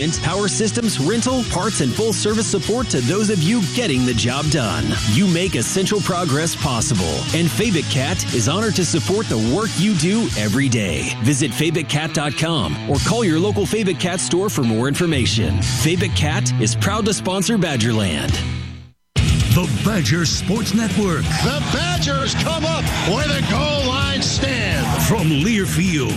equipment, power systems, rental, parts, and full service support to those of you getting the job done. You make essential progress possible, and Fabic Cat is honored to support the work you do every day. Visit FabicCat.com or call your local Fabic Cat store for more information. Fabic Cat is proud to sponsor Badgerland. The Badger Sports Network. The Badgers come up where the goal line stand. From Learfield.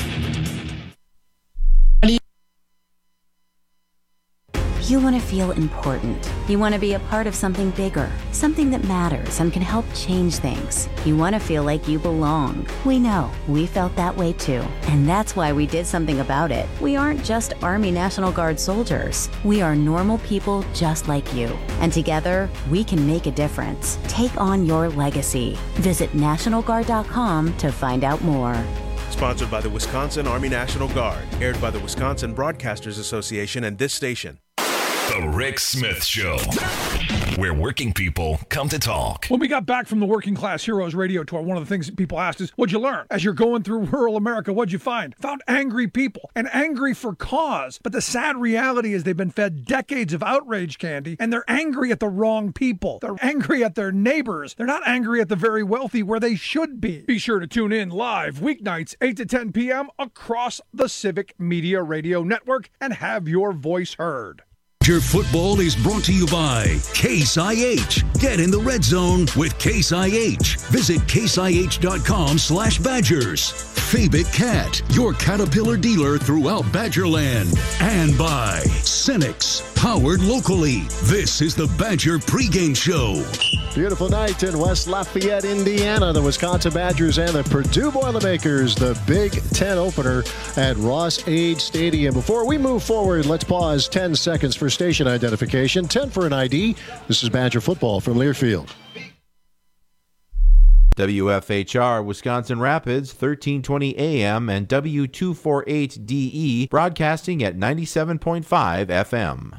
You want to feel important. You want to be a part of something bigger, something that matters and can help change things. You want to feel like you belong. We know. We felt that way too. And that's why we did something about it. We aren't just Army National Guard soldiers. We are normal people just like you. And together, we can make a difference. Take on your legacy. Visit NationalGuard.com to find out more. Sponsored by the Wisconsin Army National Guard. Aired by the Wisconsin Broadcasters Association and this station. The Rick Smith Show, where working people come to talk. When we got back from the Working Class Heroes radio tour, one of the things that people asked is, what'd you learn? As you're going through rural America, what'd you find? Found angry people, and angry for cause. But the sad reality is they've been fed decades of outrage candy, and they're angry at the wrong people. They're angry at their neighbors. They're not angry at the very wealthy where they should be. Be sure to tune in live weeknights, 8 to 10 p.m. across the Civic Media Radio Network and have your voice heard. Badger football is brought to you by Case IH. Get in the red zone with Case IH. Visit caseih.com/Badgers. Fabic Cat, your Caterpillar dealer throughout Badgerland. And by Cenex, powered locally. This is the Badger pregame show. Beautiful night in West Lafayette, Indiana. The Wisconsin Badgers and the Purdue Boilermakers, the Big Ten opener at Ross-Ade Stadium. Before we move forward, let's pause 10 seconds for station identification. 10 for an ID. This is Badger football from Learfield. WFHR Wisconsin Rapids, 1320 AM and W248DE, broadcasting at 97.5 FM.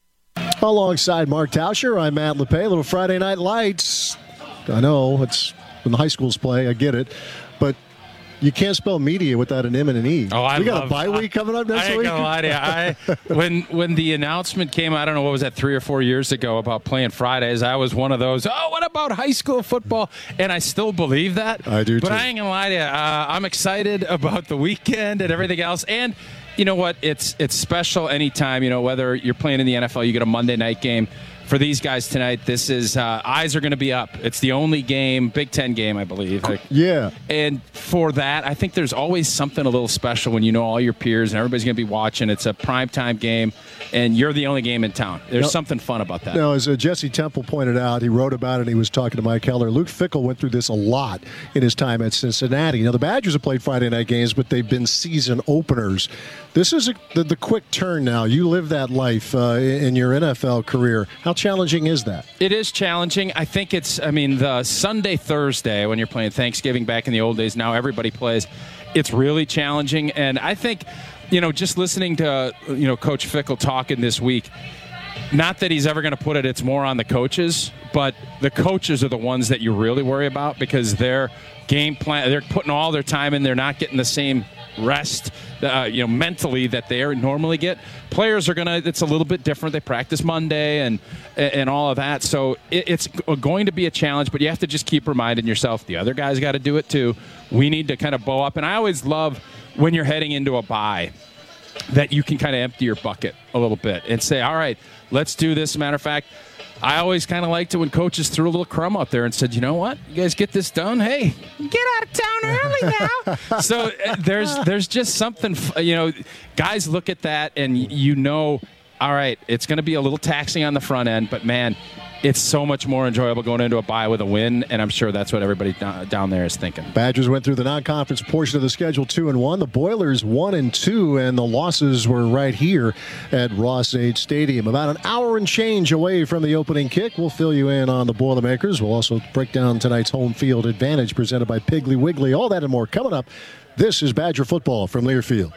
Alongside Mark Tauscher, I'm Matt Lepay. Little Friday Night Lights. I know, it's when the high schools play, I get it. But you can't spell media without an M and an E. Oh, we got a bye week coming up next week. I ain't gonna lie to you. When the announcement came, I don't know, what was that, 3 or 4 years ago about playing Fridays, I was one of those, what about high school football? And I still believe that. I do, but too. I ain't gonna lie to you. I'm excited about the weekend and everything else. And you know what? It's special anytime, whether you're playing in the NFL, you get a Monday night game. For these guys tonight, this is eyes are going to be up. It's the only game, Big Ten game, I believe. Yeah. And for that, I think there's always something a little special when you know all your peers and everybody's going to be watching. It's a primetime game, and you're the only game in town. There's something fun about that. Now, as Jesse Temple pointed out, he wrote about it, and he was talking to Mike Keller. Luke Fickell went through this a lot in his time at Cincinnati. Now, the Badgers have played Friday night games, but they've been season openers. This is the quick turn now. You live that life in your NFL career. How challenging is that? It is challenging. I think the Sunday, Thursday, when you're playing Thanksgiving back in the old days, now everybody plays. It's really challenging. And I think, just listening to, Coach Fickell talking this week, not that he's ever going to put it's more on the coaches, but the coaches are the ones that you really worry about because their game plan, they're putting all their time in, they're not getting the same rest, mentally that they normally get. Players are it's a little bit different. They practice Monday and all of that. So it's going to be a challenge, but you have to just keep reminding yourself the other guys got to do it too. We need to kind of bow up. And I always love when you're heading into a bye that you can kind of empty your bucket a little bit and say, all right, let's do this. Matter of fact, I always kind of liked it when coaches threw a little crumb out there and said, you know what, you guys get this done. Hey, get out of town early now. So there's just something, guys look at that and all right, it's going to be a little taxing on the front end, but man, it's so much more enjoyable going into a bye with a win, and I'm sure that's what everybody down there is thinking. Badgers went through the non-conference portion of the schedule 2-1. The Boilers 1-2, and the losses were right here at Ross-Ade Stadium. About an hour and change away from the opening kick. We'll fill you in on the Boilermakers. We'll also break down tonight's home field advantage presented by Piggly Wiggly. All that and more coming up. This is Badger football from Learfield.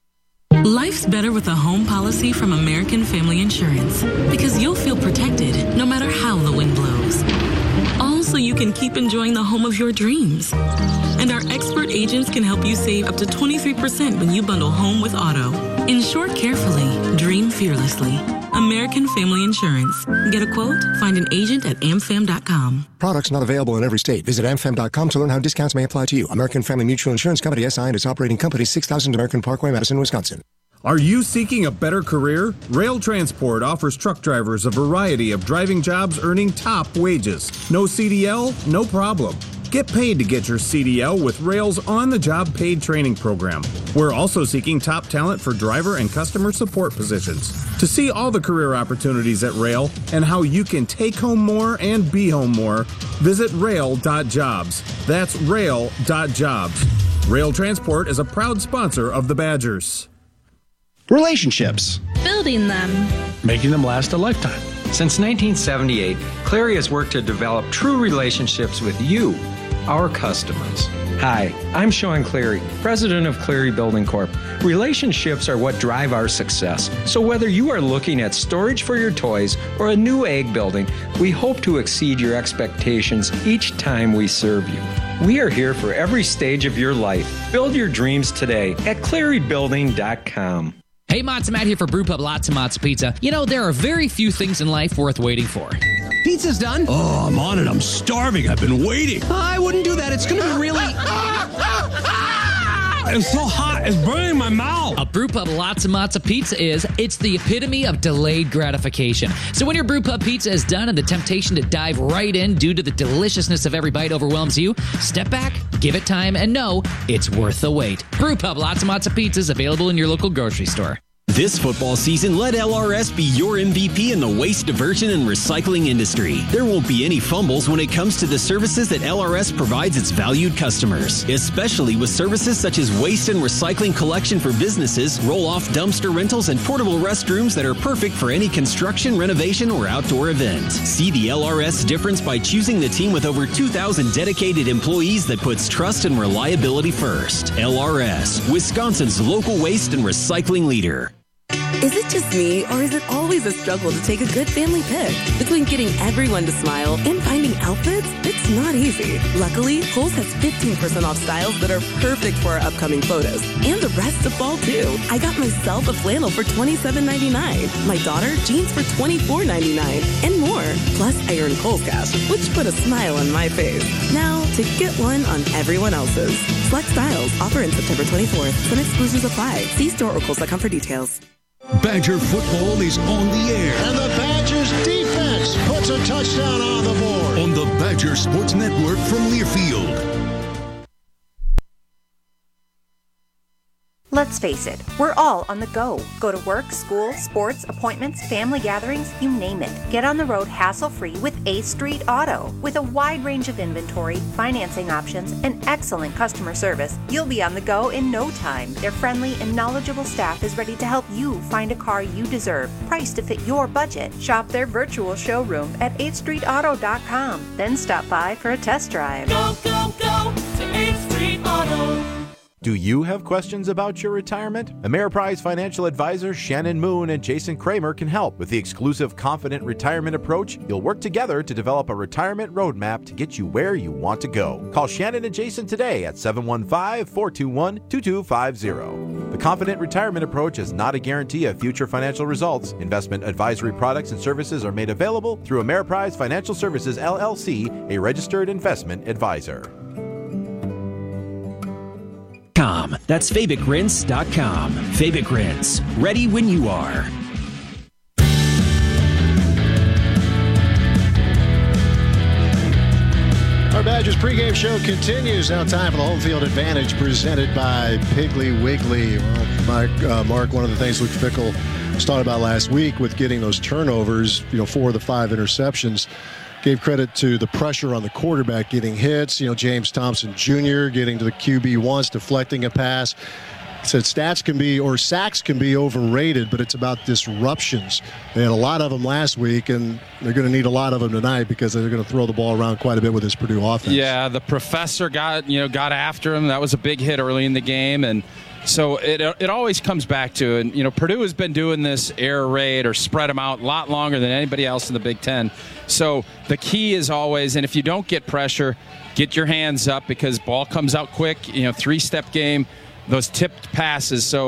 Life's better with a home policy from American Family Insurance because you'll feel protected no matter how the wind blows. All so you can keep enjoying the home of your dreams. And our expert agents can help you save up to 23% when you bundle home with auto. Insure carefully, dream fearlessly. American Family Insurance. Get a quote? Find an agent at amfam.com. Products not available in every state. Visit amfam.com to learn how discounts may apply to you. American Family Mutual Insurance Company, SI, and its operating company, 6000 American Parkway, Madison, Wisconsin. Are you seeking a better career? Rail Transport offers truck drivers a variety of driving jobs earning top wages. No CDL? No problem. Get paid to get your CDL with Rail's on-the-job paid training program. We're also seeking top talent for driver and customer support positions. To see all the career opportunities at Rail and how you can take home more and be home more, visit rail.jobs. That's rail.jobs. Rail Transport is a proud sponsor of the Badgers. Relationships. Building them. Making them last a lifetime. Since 1978, Clary has worked to develop true relationships with you, our customers. Hi, I'm Sean Clary, president of Clary Building Corp. Relationships are what drive our success. So whether you are looking at storage for your toys or a new egg building, we hope to exceed your expectations each time we serve you. We are here for every stage of your life. Build your dreams today at clarybuilding.com. Hey, Matzo Matt here for Brewpub Lots of Matzo Pizza. You know, there are very few things in life worth waiting for. Pizza's done. Oh, I'm on it. I'm starving. I've been waiting. I wouldn't do that. It's going to be really... It's so hot. It's burning my mouth. A Brewpub Lots of Matzo Pizza it's the epitome of delayed gratification. So when your Brewpub pizza is done and the temptation to dive right in due to the deliciousness of every bite overwhelms you, step back, give it time, and know it's worth the wait. Brewpub Lots of Matzo Pizza is available in your local grocery store. This football season, let LRS be your MVP in the waste diversion and recycling industry. There won't be any fumbles when it comes to the services that LRS provides its valued customers, especially with services such as waste and recycling collection for businesses, roll-off dumpster rentals, and portable restrooms that are perfect for any construction, renovation, or outdoor event. See the LRS difference by choosing the team with over 2,000 dedicated employees that puts trust and reliability first. LRS, Wisconsin's local waste and recycling leader. Is it just me, or is it always a struggle to take a good family pic? Between getting everyone to smile and finding outfits, it's not easy. Luckily, Kohl's has 15% off styles that are perfect for our upcoming photos. And the rest of fall, too. I got myself a flannel for $27.99. My daughter, jeans for $24.99. And more. Plus, I earned Kohl's Cash, which put a smile on my face. Now, to get one on everyone else's. Select styles. Offer in September 24th. Some exclusions apply. See store or Kohl's.com for details. Badger football is on the air. And the Badgers defense puts a touchdown on the board. On the Badger Sports Network from Learfield. Let's face it, we're all on the go. Go to work, school, sports, appointments, family gatherings, you name it. Get on the road hassle-free with A Street Auto. With a wide range of inventory, financing options, and excellent customer service, you'll be on the go in no time. Their friendly and knowledgeable staff is ready to help you find a car you deserve, priced to fit your budget. Shop their virtual showroom at 8thstreetauto.com. Then stop by for a test drive. Go, go, go to 8th Street Auto. Do you have questions about your retirement? Ameriprise financial advisors Shannon Moon and Jason Kramer can help. With the exclusive Confident Retirement Approach, you'll work together to develop a retirement roadmap to get you where you want to go. Call Shannon and Jason today at 715-421-2250. The Confident Retirement Approach is not a guarantee of future financial results. Investment advisory products and services are made available through Ameriprise Financial Services, LLC, a registered investment advisor. That's FabicRinse.com. Fabic Rinse. Ready when you are. Our Badgers pregame show continues. Now time for the Home Field Advantage presented by Piggly Wiggly. Well, Mark, one of the things Luke Fickell was talking about last week with getting those turnovers, 4 of the 5 interceptions, gave credit to the pressure on the quarterback getting hits. James Thompson Jr. getting to the QB once, deflecting a pass. Said sacks can be overrated, but it's about disruptions. They had a lot of them last week, and they're going to need a lot of them tonight because they're going to throw the ball around quite a bit with this Purdue offense. Yeah, the professor got after him. That was a big hit early in the game, and so it always comes back to, and Purdue has been doing this air raid or spread them out a lot longer than anybody else in the Big Ten. So the key is always, and if you don't get pressure, get your hands up because ball comes out quick. 3-step game, those tipped passes. So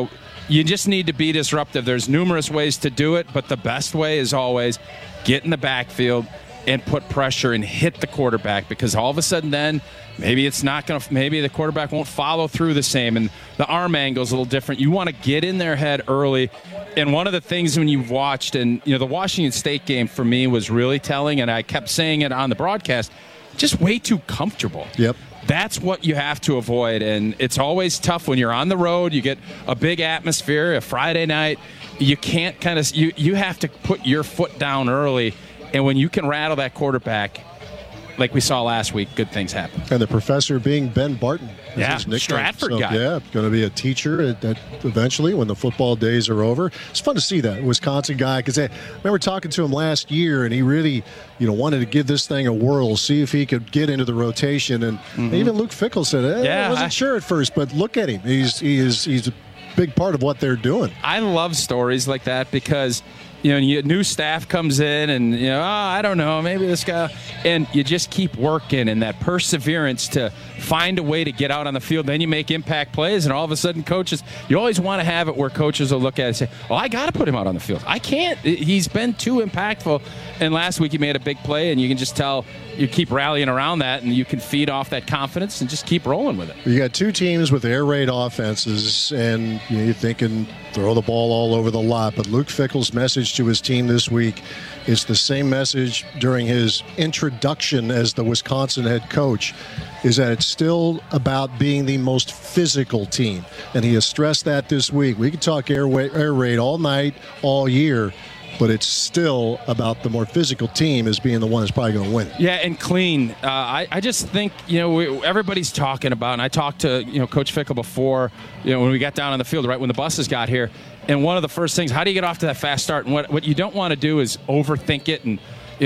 you just need to be disruptive. There's numerous ways to do it, but the best way is always get in the backfield and put pressure and hit the quarterback, because all of a sudden then maybe it's not going to, maybe the quarterback won't follow through the same, and the arm angle is a little different. You want to get in their head early. And one of the things when you've watched, and the Washington State game for me was really telling, and I kept saying it on the broadcast, just way too comfortable. Yep. That's what you have to avoid, and it's always tough when you're on the road. You get a big atmosphere, a Friday night. You can't you have to put your foot down early, and when you can rattle that quarterback, like we saw last week, good things happen. And the professor being Ben Barton. Yeah, Stratford guy. Yeah, going to be a teacher at eventually when the football days are over. It's fun to see that Wisconsin guy, because I remember talking to him last year, and he really, wanted to give this thing a whirl, see if he could get into the rotation. And even Luke Fickell said, I wasn't sure at first, but look at him. He's a big part of what they're doing. I love stories like that, because new staff comes in and, I don't know, maybe this guy. And you just keep working, and that perseverance to find a way to get out on the field. Then you make impact plays, and all of a sudden coaches, you always want to have it where coaches will look at it and say, well, I got to put him out on the field. I can't. He's been too impactful. And last week he made a big play, and you can just tell you keep rallying around that, and you can feed off that confidence and just keep rolling with it. You got two teams with air raid offenses, and you're thinking throw the ball all over the lot. But Luke Fickell's message to his team this week is the same message during his introduction as the Wisconsin head coach, is that it's still about being the most physical team. And he has stressed that this week. We can talk air raid all night, all year, but it's still about the more physical team as being the one that's probably going to win. Yeah, and clean. I just think, everybody's talking about, and I talked to, Coach Fickell before, when we got down on the field, right when the buses got here, and one of the first things, how do you get off to that fast start? And what you don't want to do is overthink it. And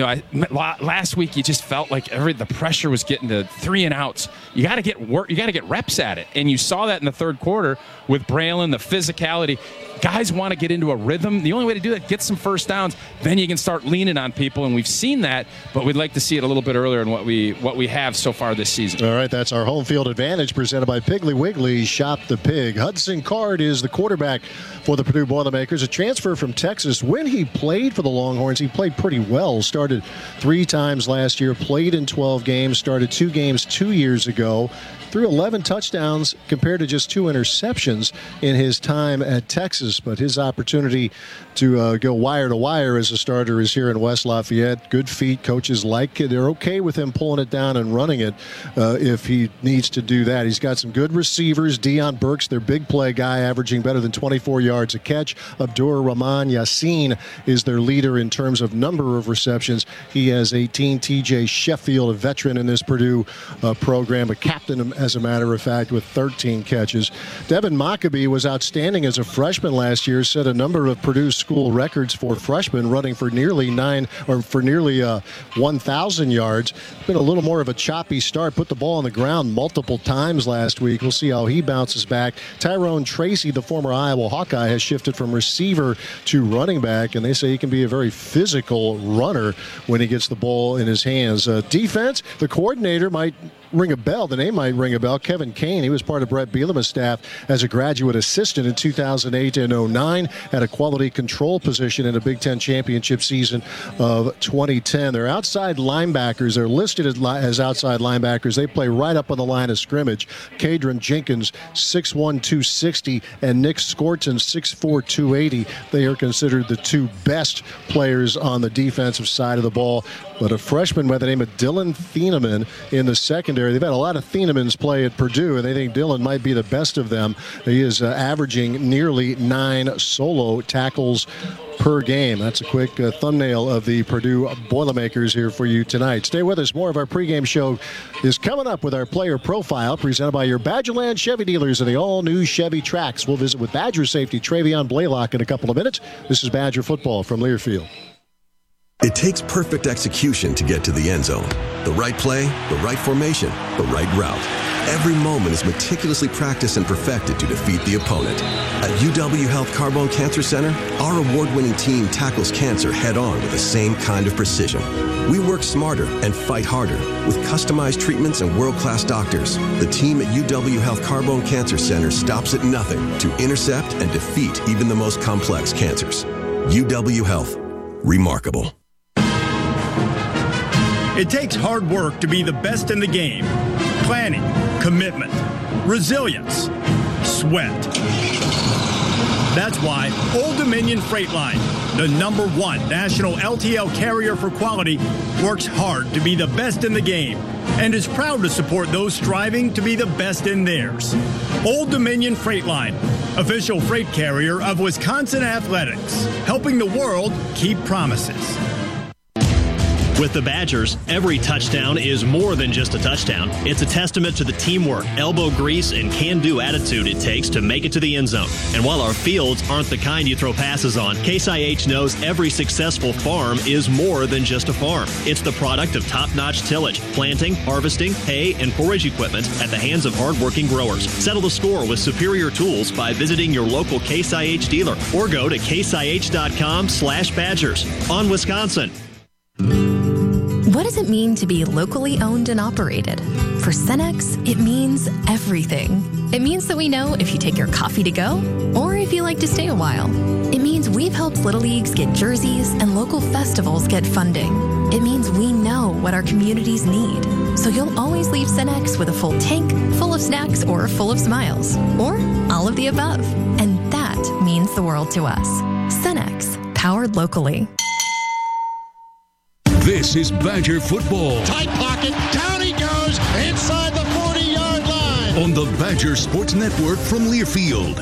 last week you just felt like the pressure was getting to 3 and outs. You got to get work. You got to get reps at it, and you saw that in the third quarter with Braylon, the physicality. Guys want to get into a rhythm. The only way to do that, get some first downs. Then you can start leaning on people, and we've seen that, but we'd like to see it a little bit earlier in what we have so far this season. All right, that's our home field advantage presented by Piggly Wiggly. Shop the Pig. Hudson Card is the quarterback for the Purdue Boilermakers, a transfer from Texas. When he played for the Longhorns, he played pretty well. Started 3 times last year, played in 12 games, started 2 games 2 years ago. Threw 11 touchdowns compared to just 2 interceptions in his time at Texas. But his opportunity to go wire to wire as a starter is here in West Lafayette. Good feet. Coaches like it. They're okay with him pulling it down and running it if he needs to do that. He's got some good receivers. Deion Burks, their big play guy, averaging better than 24 yards a catch. Abdur Rahman Yassin is their leader in terms of number of receptions. He has 18. TJ Sheffield, a veteran in this Purdue program, a captain, as a matter of fact, with 13 catches. Devin Mockabee was outstanding as a freshman last year, set a number of Purdue school records for freshmen, running for nearly 1,000 yards. Been a little more of a choppy start. Put the ball on the ground multiple times last week. We'll see how he bounces back. Tyrone Tracy, the former Iowa Hawkeye, has shifted from receiver to running back, and they say he can be a very physical runner when he gets the ball in his hands. Defense, the coordinator might ring a bell. The name might ring a bell. Kevin Kane, he was part of Brett Bielema's staff as a graduate assistant in 2008 and 09, had a quality control position in a Big Ten championship season of 2010. They're outside linebackers. They're listed as outside linebackers. They play right up on the line of scrimmage. Kadron Jenkins, 6'1", 260, and Nick Scorton, 6'4", 280. They are considered the 2 best players on the defensive side of the ball. But a freshman by the name of Dylan Thieneman in the secondary. They've had a lot of Thienemans play at Purdue, and they think Dylan might be the best of them. He is averaging nearly 9 solo tackles per game. That's a quick thumbnail of the Purdue Boilermakers here for you tonight. Stay with us. More of our pregame show is coming up with our player profile presented by your Badgerland Chevy dealers and the all-new Chevy Trax. We'll visit with Badger safety Travion Blaylock in a couple of minutes. This is Badger football from Learfield. It takes perfect execution to get to the end zone. The right play, the right formation, the right route. Every moment is meticulously practiced and perfected to defeat the opponent. At UW Health Carbone Cancer Center, our award-winning team tackles cancer head-on with the same kind of precision. We work smarter and fight harder with customized treatments and world-class doctors. The team at UW Health Carbone Cancer Center stops at nothing to intercept and defeat even the most complex cancers. UW Health. Remarkable. It takes hard work to be the best in the game. Planning, commitment, resilience, sweat. That's why Old Dominion Freight Line, the #1 national LTL carrier for quality, works hard to be the best in the game and is proud to support those striving to be the best in theirs. Old Dominion Freight Line, official freight carrier of Wisconsin Athletics, helping the world keep promises. With the Badgers, every touchdown is more than just a touchdown. It's a testament to the teamwork, elbow grease, and can-do attitude it takes to make it to the end zone. And while our fields aren't the kind you throw passes on, Case IH knows every successful farm is more than just a farm. It's the product of top-notch tillage, planting, harvesting, hay, and forage equipment at the hands of hard-working growers. Settle the score with superior tools by visiting your local Case IH dealer or go to caseih.com/Badgers. On Wisconsin. What does it mean to be locally owned and operated? For Cenex, it means everything. It means that we know if you take your coffee to go or if you like to stay a while. It means we've helped Little Leagues get jerseys and local festivals get funding. It means we know what our communities need. So you'll always leave Cenex with a full tank, full of snacks, or full of smiles. Or all of the above. And that means the world to us. Cenex, powered locally. This is Badger football. Tight pocket, down he goes, inside the 40-yard line. On the Badger Sports Network from Learfield.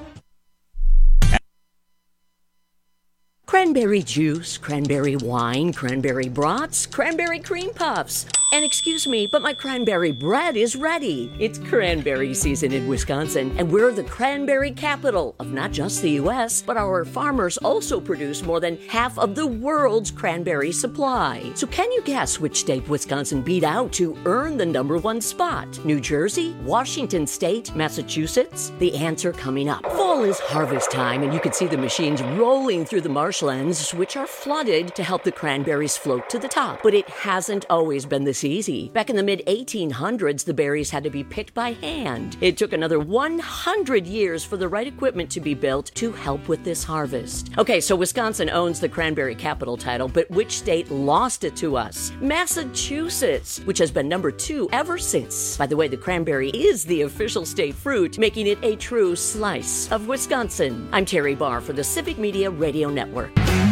Cranberry juice, cranberry wine, cranberry brats, cranberry cream puffs. And excuse me, but my cranberry bread is ready. It's cranberry season in Wisconsin, and we're the cranberry capital of not just the U.S., but our farmers also produce more than half of the world's cranberry supply. So can you guess which state Wisconsin beat out to earn the #1 spot? New Jersey? Washington State? Massachusetts? The answer coming up. Fall is harvest time, and you can see the machines rolling through the marshlands, which are flooded to help the cranberries float to the top. But it hasn't always been this easy. Back in the mid-1800s, the berries had to be picked by hand. It took another 100 years for the right equipment to be built to help with this harvest. Okay, so Wisconsin owns the cranberry capital title, but which state lost it to us? Massachusetts, which has been #2 ever since. By the way, the cranberry is the official state fruit, making it a true slice of Wisconsin. I'm Terry Barr for the Civic Media Radio Network.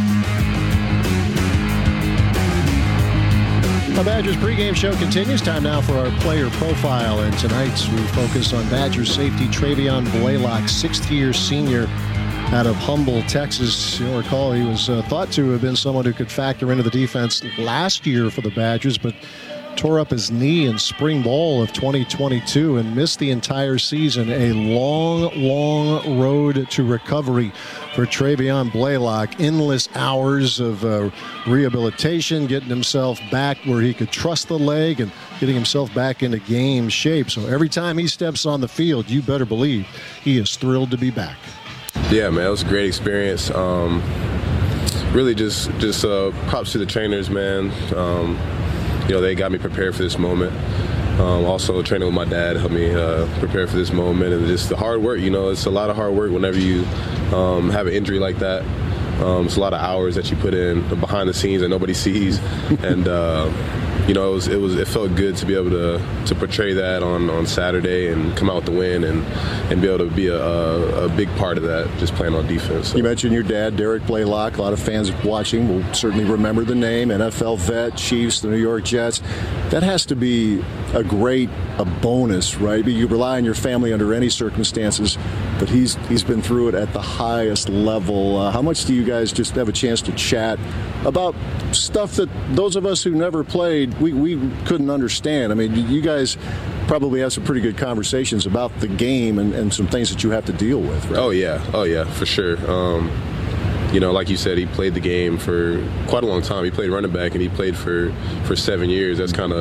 The Badgers pregame show continues. Time now for our player profile. And tonight we focus on Badgers safety Travion Blaylock, sixth-year senior out of Humble, Texas. You'll recall he was thought to have been someone who could factor into the defense last year for the Badgers, but tore up his knee in spring ball of 2022 and missed the entire season. A long road to recovery for Travion Blaylock. Endless hours of rehabilitation, getting himself back where he could trust the leg and getting himself back into game shape. So every time he steps on the field, you better believe he is thrilled to be back. Yeah, man, it was a great experience. Really just props to the trainers, man. You know, they got me prepared for this moment. Also, training with my dad helped me prepare for this moment. And just the hard work, you know, it's a lot of hard work whenever you have an injury like that. It's a lot of hours that you put in behind the scenes that nobody sees. And, you know, it felt good to be able to portray that on Saturday and come out with the win and be able to be a big part of that, just playing on defense. So. You mentioned your dad, Derek Blaylock. A lot of fans watching will certainly remember the name. NFL vet, Chiefs, the New York Jets. That has to be a bonus, right? You rely on your family under any circumstances, but he's been through it at the highest level. How much do you guys just have a chance to chat about stuff that those of us who never played, we couldn't understand? I mean, you guys probably have some pretty good conversations about the game and some things that you have to deal with, right? Oh yeah, for sure. You know, like you said, he played the game for quite a long time. He played running back and he played for 7 years. That's kind of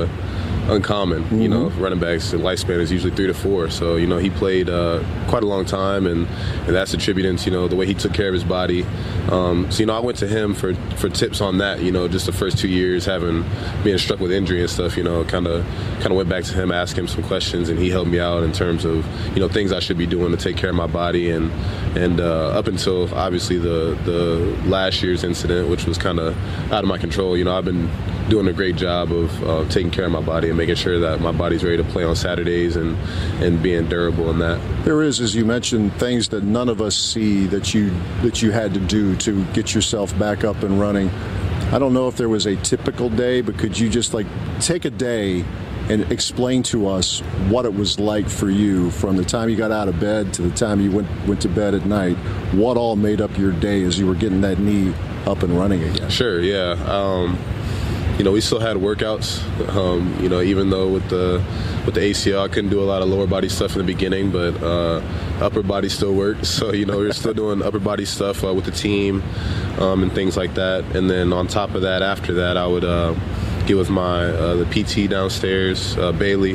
uncommon. Mm-hmm. You know, running backs, the lifespan is usually 3 to 4. So, you know, he played quite a long time, and that's attributing to, you know, the way he took care of his body. So, you know, I went to him for tips on that, you know, just the first 2 years being struck with injury and stuff, you know, kind of went back to him, asked him some questions, and he helped me out in terms of, you know, things I should be doing to take care of my body. And up until, obviously, the last year's incident, which was kind of out of my control, you know, I've been doing a great job of taking care of my body and making sure that my body's ready to play on Saturdays and being durable in that. There is, as you mentioned, things that none of us see that you had to do to get yourself back up and running. I don't know if there was a typical day, but could you just take a day and explain to us what it was like for you from the time you got out of bed to the time you went to bed at night? What all made up your day as you were getting that knee up and running again? Sure, yeah. You know, we still had workouts, you know, even though with the ACL, I couldn't do a lot of lower body stuff in the beginning, but upper body still worked. So, you know, we were still doing upper body stuff with the team and things like that. And then on top of that, after that, I would get with the PT downstairs, Bailey.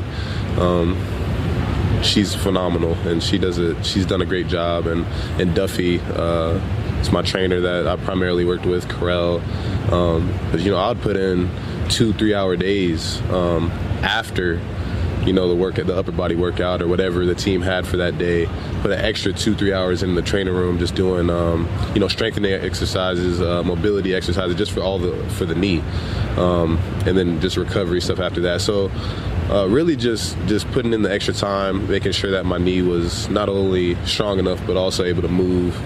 She's phenomenal, and she's done a great job. And Duffy, it's my trainer that I primarily worked with, Carell. But, you know, I would put in 2-3 hour days after, you know, the upper body workout or whatever the team had for that day. Put an extra 2-3 hours in the training room just doing, you know, strengthening exercises, mobility exercises, just for the knee, and then just recovery stuff after that. So really just putting in the extra time, making sure that my knee was not only strong enough but also able to move.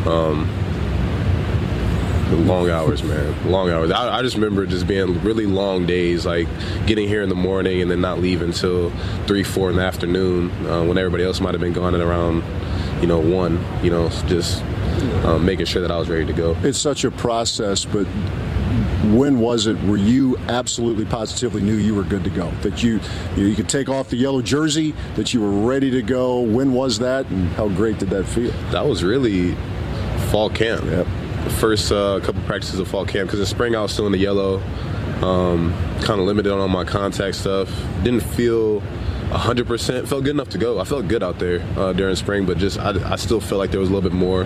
Long hours, man. Long hours. I just remember just being really long days, like getting here in the morning and then not leaving until 3-4 in the afternoon when everybody else might have been gone at around, you know, 1, you know, just making sure that I was ready to go. It's such a process, but when was it where you absolutely positively knew you were good to go? That you could take off the yellow jersey, that you were ready to go? When was that, and how great did that feel? That was really fall camp. Yep. The first couple practices of fall camp, because in spring I was still in the yellow, kind of limited on my contact stuff. Didn't feel 100%. Felt good enough to go. I felt good out there during spring, but just I still felt like there was a little bit more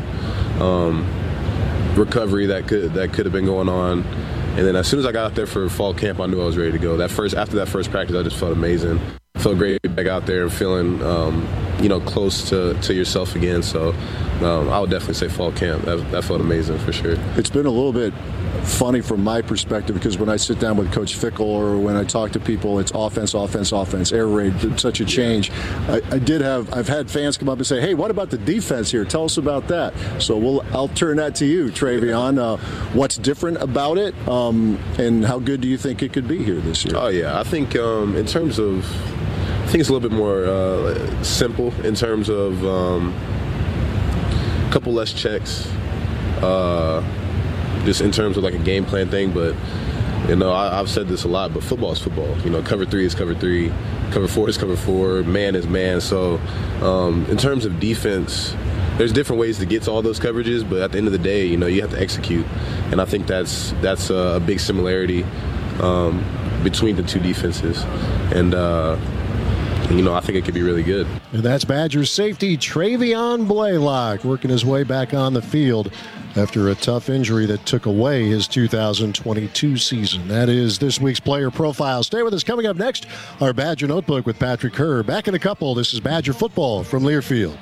recovery that could have been going on. And then as soon as I got out there for fall camp, I knew I was ready to go. After that first practice, I just felt amazing. Felt great back out there and feeling, you know, close to yourself again. So I would definitely say fall camp. That felt amazing for sure. It's been a little bit funny from my perspective because when I sit down with Coach Fickell or when I talk to people, it's offense, air raid, such a change. I've had fans come up and say, hey, what about the defense here? Tell us about that. So I'll turn that to you, Travion. What's different about it, and how good do you think it could be here this year? Oh, yeah. I think in terms of, I think it's a little bit more simple in terms of a couple less checks. Just in terms of like a game plan thing, but you know, I've said this a lot, but football is football. You know, cover 3 is cover 3, cover 4 is cover 4, man is man. So in terms of defense, there's different ways to get to all those coverages, but at the end of the day, you know, you have to execute, and I think that's a big similarity between the two defenses, and you know, I think it could be really good. And that's Badgers safety Travion Blaylock working his way back on the field after a tough injury that took away his 2022 season. That is this week's player profile. Stay with us. Coming up next, our Badger Notebook with Patrick Kerr. Back in a couple. This is Badger Football from Learfield.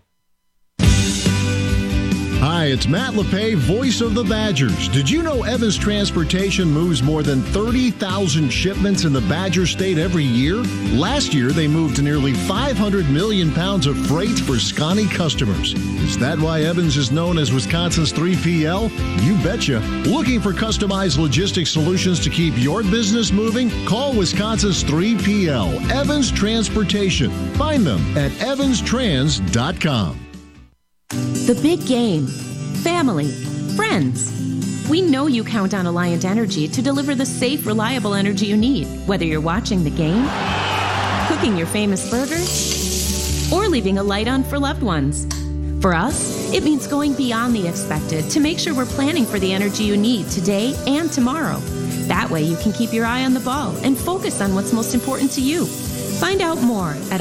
Hi, it's Matt LePay, voice of the Badgers. Did you know Evans Transportation moves more than 30,000 shipments in the Badger State every year? Last year, they moved nearly 500 million pounds of freight for Scotty customers. Is that why Evans is known as Wisconsin's 3PL? You betcha. Looking for customized logistics solutions to keep your business moving? Call Wisconsin's 3PL, Evans Transportation. Find them at evanstrans.com. The big game. Family. Friends. We know you count on Alliant Energy to deliver the safe, reliable energy you need, whether you're watching the game, cooking your famous burgers, or leaving a light on for loved ones. For us, it means going beyond the expected to make sure we're planning for the energy you need today and tomorrow. That way you can keep your eye on the ball and focus on what's most important to you. Find out more at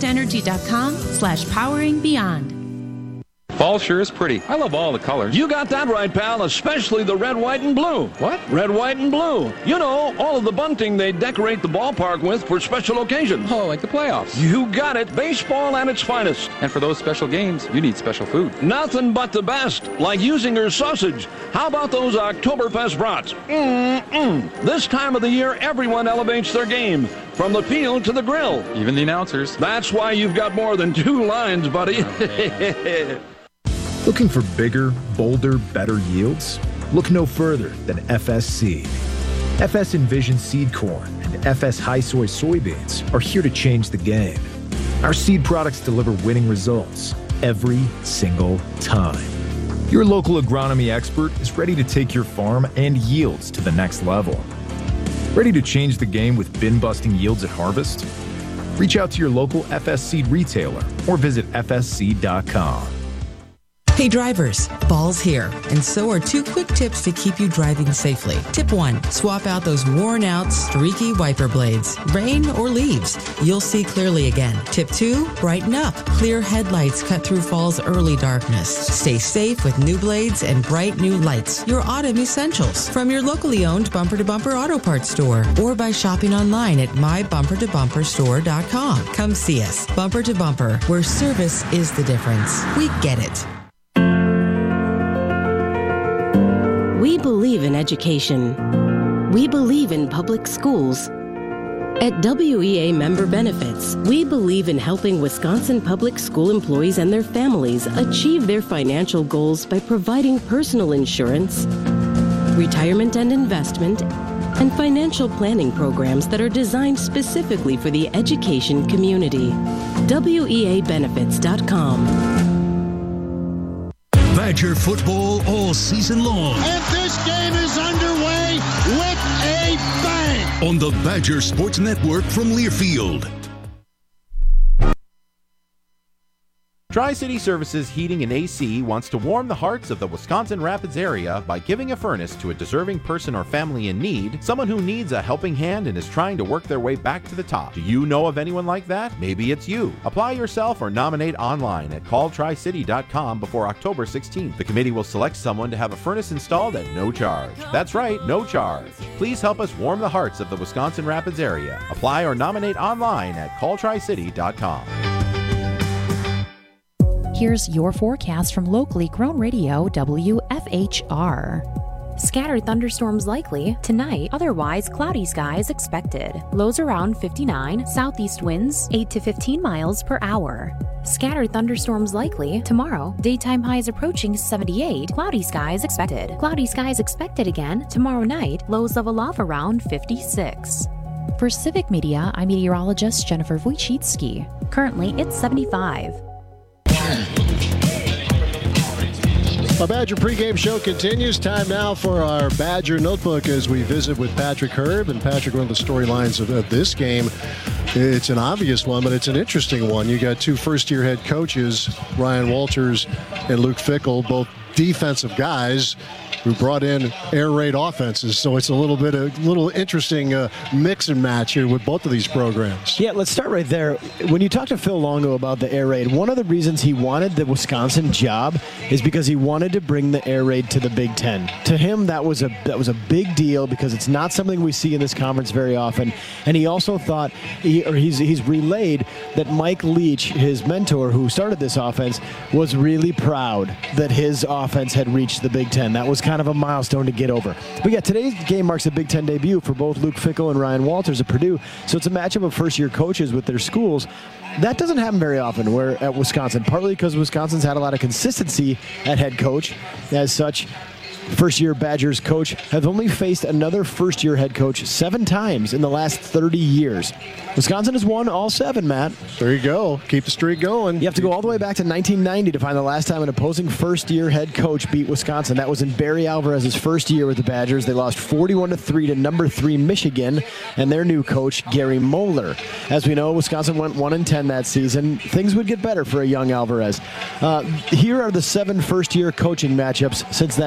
AlliantEnergy.com/poweringbeyond. Fall sure is pretty. I love all the colors. You got that right, pal, especially the red, white, and blue. What? Red, white, and blue. You know, all of the bunting they decorate the ballpark with for special occasions. Oh, like the playoffs. You got it. Baseball at its finest. And for those special games, you need special food. Nothing but the best, like Usinger's sausage. How about those Oktoberfest brats? This time of the year, everyone elevates their game, from the peel to the grill. Even the announcers. That's why you've got more than 2 lines, buddy. Okay. Looking for bigger, bolder, better yields? Look no further than FS Seed. FS Envision Seed Corn and FS High Soy Soybeans are here to change the game. Our seed products deliver winning results every single time. Your local agronomy expert is ready to take your farm and yields to the next level. Ready to change the game with bin-busting yields at harvest? Reach out to your local FS Seed retailer or visit fsseed.com. Hey drivers, fall's here, and so are 2 quick tips to keep you driving safely. Tip 1, swap out those worn out, streaky wiper blades. Rain or leaves, you'll see clearly again. Tip 2, brighten up. Clear headlights cut through fall's early darkness. Stay safe with new blades and bright new lights. Your autumn essentials from your locally owned Bumper to Bumper Auto Parts store or by shopping online at mybumpertobumperstore.com. Come see us, Bumper to Bumper, where service is the difference. We get it. We believe in education. We believe in public schools. At WEA Member Benefits, we believe in helping Wisconsin public school employees and their families achieve their financial goals by providing personal insurance, retirement and investment, and financial planning programs that are designed specifically for the education community. WEABenefits.com. Badger football all season long. And this game is underway with a bang. On the Badger Sports Network from Learfield. Tri-City Services Heating and AC wants to warm the hearts of the Wisconsin Rapids area by giving a furnace to a deserving person or family in need, someone who needs a helping hand and is trying to work their way back to the top. Do you know of anyone like that? Maybe it's you. Apply yourself or nominate online at calltricity.com before October 16th. The committee will select someone to have a furnace installed at no charge. That's right, no charge. Please help us warm the hearts of the Wisconsin Rapids area. Apply or nominate online at calltricity.com. Here's your forecast from locally grown radio WFHR. Scattered thunderstorms likely tonight, otherwise cloudy skies expected. Lows around 59, southeast winds 8 to 15 miles per hour. Scattered thunderstorms likely tomorrow, daytime highs approaching 78, cloudy skies expected. Cloudy skies expected again tomorrow night, lows level off around 56. For Civic Media, I'm meteorologist Jennifer Wojcicki. Currently, it's 75. Our Badger pregame show continues. Time now for our Badger Notebook as we visit with Patrick Herb. And Patrick, one of the storylines of this game, it's an obvious one, but it's an interesting one. You got 2 first-year head coaches, Ryan Walters and Luke Fickell, both defensive guys who brought in air raid offenses. So it's a little interesting mix and match here with both of these programs. Yeah, let's start right there. When you talk to Phil Longo about the air raid, one of the reasons he wanted the Wisconsin job is because he wanted to bring the air raid to the Big Ten. To him, that was a big deal because it's not something we see in this conference very often. And he also thought, he's relayed that Mike Leach, his mentor who started this offense, was really proud that his offense had reached the Big Ten. That was kind of a milestone to get over. But yeah, today's game marks a Big Ten debut for both Luke Fickell and Ryan Walters at Purdue. So it's a matchup of first-year coaches with their schools. That doesn't happen very often at Wisconsin, partly because Wisconsin's had a lot of consistency at head coach. As such, first-year Badgers coach have only faced another first-year head coach 7 times in the last 30 years. Wisconsin has won all 7, Matt. There you go. Keep the streak going. You have to go all the way back to 1990 to find the last time an opposing first-year head coach beat Wisconsin. That was in Barry Alvarez's first year with the Badgers. They lost 41-3 to number 3 Michigan and their new coach, Gary Moeller. As we know, Wisconsin went 1-10 that season. Things would get better for a young Alvarez. Here are the 7 first-year coaching matchups since that 1990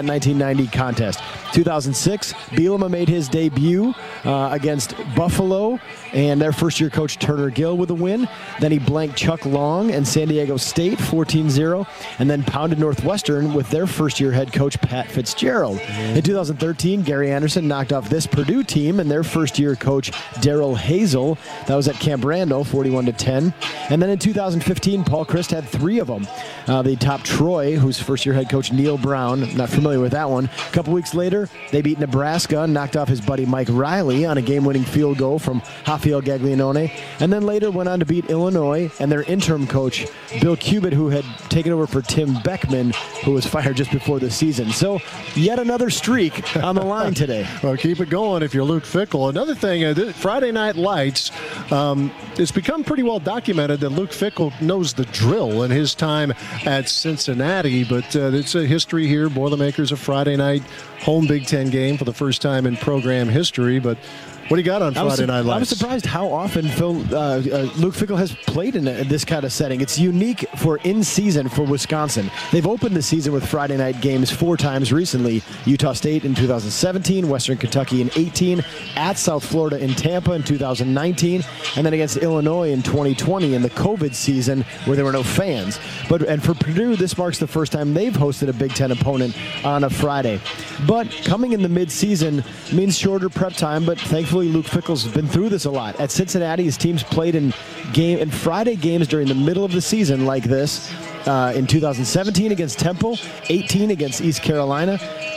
1990 contest. 2006, Bielema made his debut against Buffalo, and their first-year coach Turner Gill with a win. Then he blanked Chuck Long and San Diego State 14-0, and then pounded Northwestern with their first-year head coach Pat Fitzgerald. In 2013, Gary Anderson knocked off this Purdue team and their first-year coach Darrell Hazel. That was at Camp Randall, 41-10. And then in 2015, Paul Christ had 3 of them. They topped Troy, whose first-year head coach Neil Brown. I'm not familiar with that one. A couple weeks later, they beat Nebraska and knocked off his buddy Mike Riley on a game-winning field goal from Rafael Gaglianone. And then later went on to beat Illinois and their interim coach, Bill Cubitt, who had taken over for Tim Beckman, who was fired just before the season. So yet another streak on the line today. Well, keep it going if you're Luke Fickell. Another thing, Friday Night Lights, it's become pretty well documented that Luke Fickell knows the drill in his time at Cincinnati, but it's a history here. Boilermakers, a Friday night home Big Ten game for the first time in program history, but what do you got on Friday Night Lights? I was surprised how often Luke Fickell has played in this kind of setting. It's unique for in-season for Wisconsin. They've opened the season with Friday night games 4 times recently. Utah State in 2017, Western Kentucky in 2018, at South Florida in Tampa in 2019, and then against Illinois in 2020 in the COVID season where there were no fans. And for Purdue, this marks the first time they've hosted a Big Ten opponent on a Friday. But coming in the mid-season means shorter prep time, but thankfully Luke Fickell's been through this a lot. At Cincinnati, his teams played in Friday games during the middle of the season like this. In 2017 against Temple, 18 against East Carolina,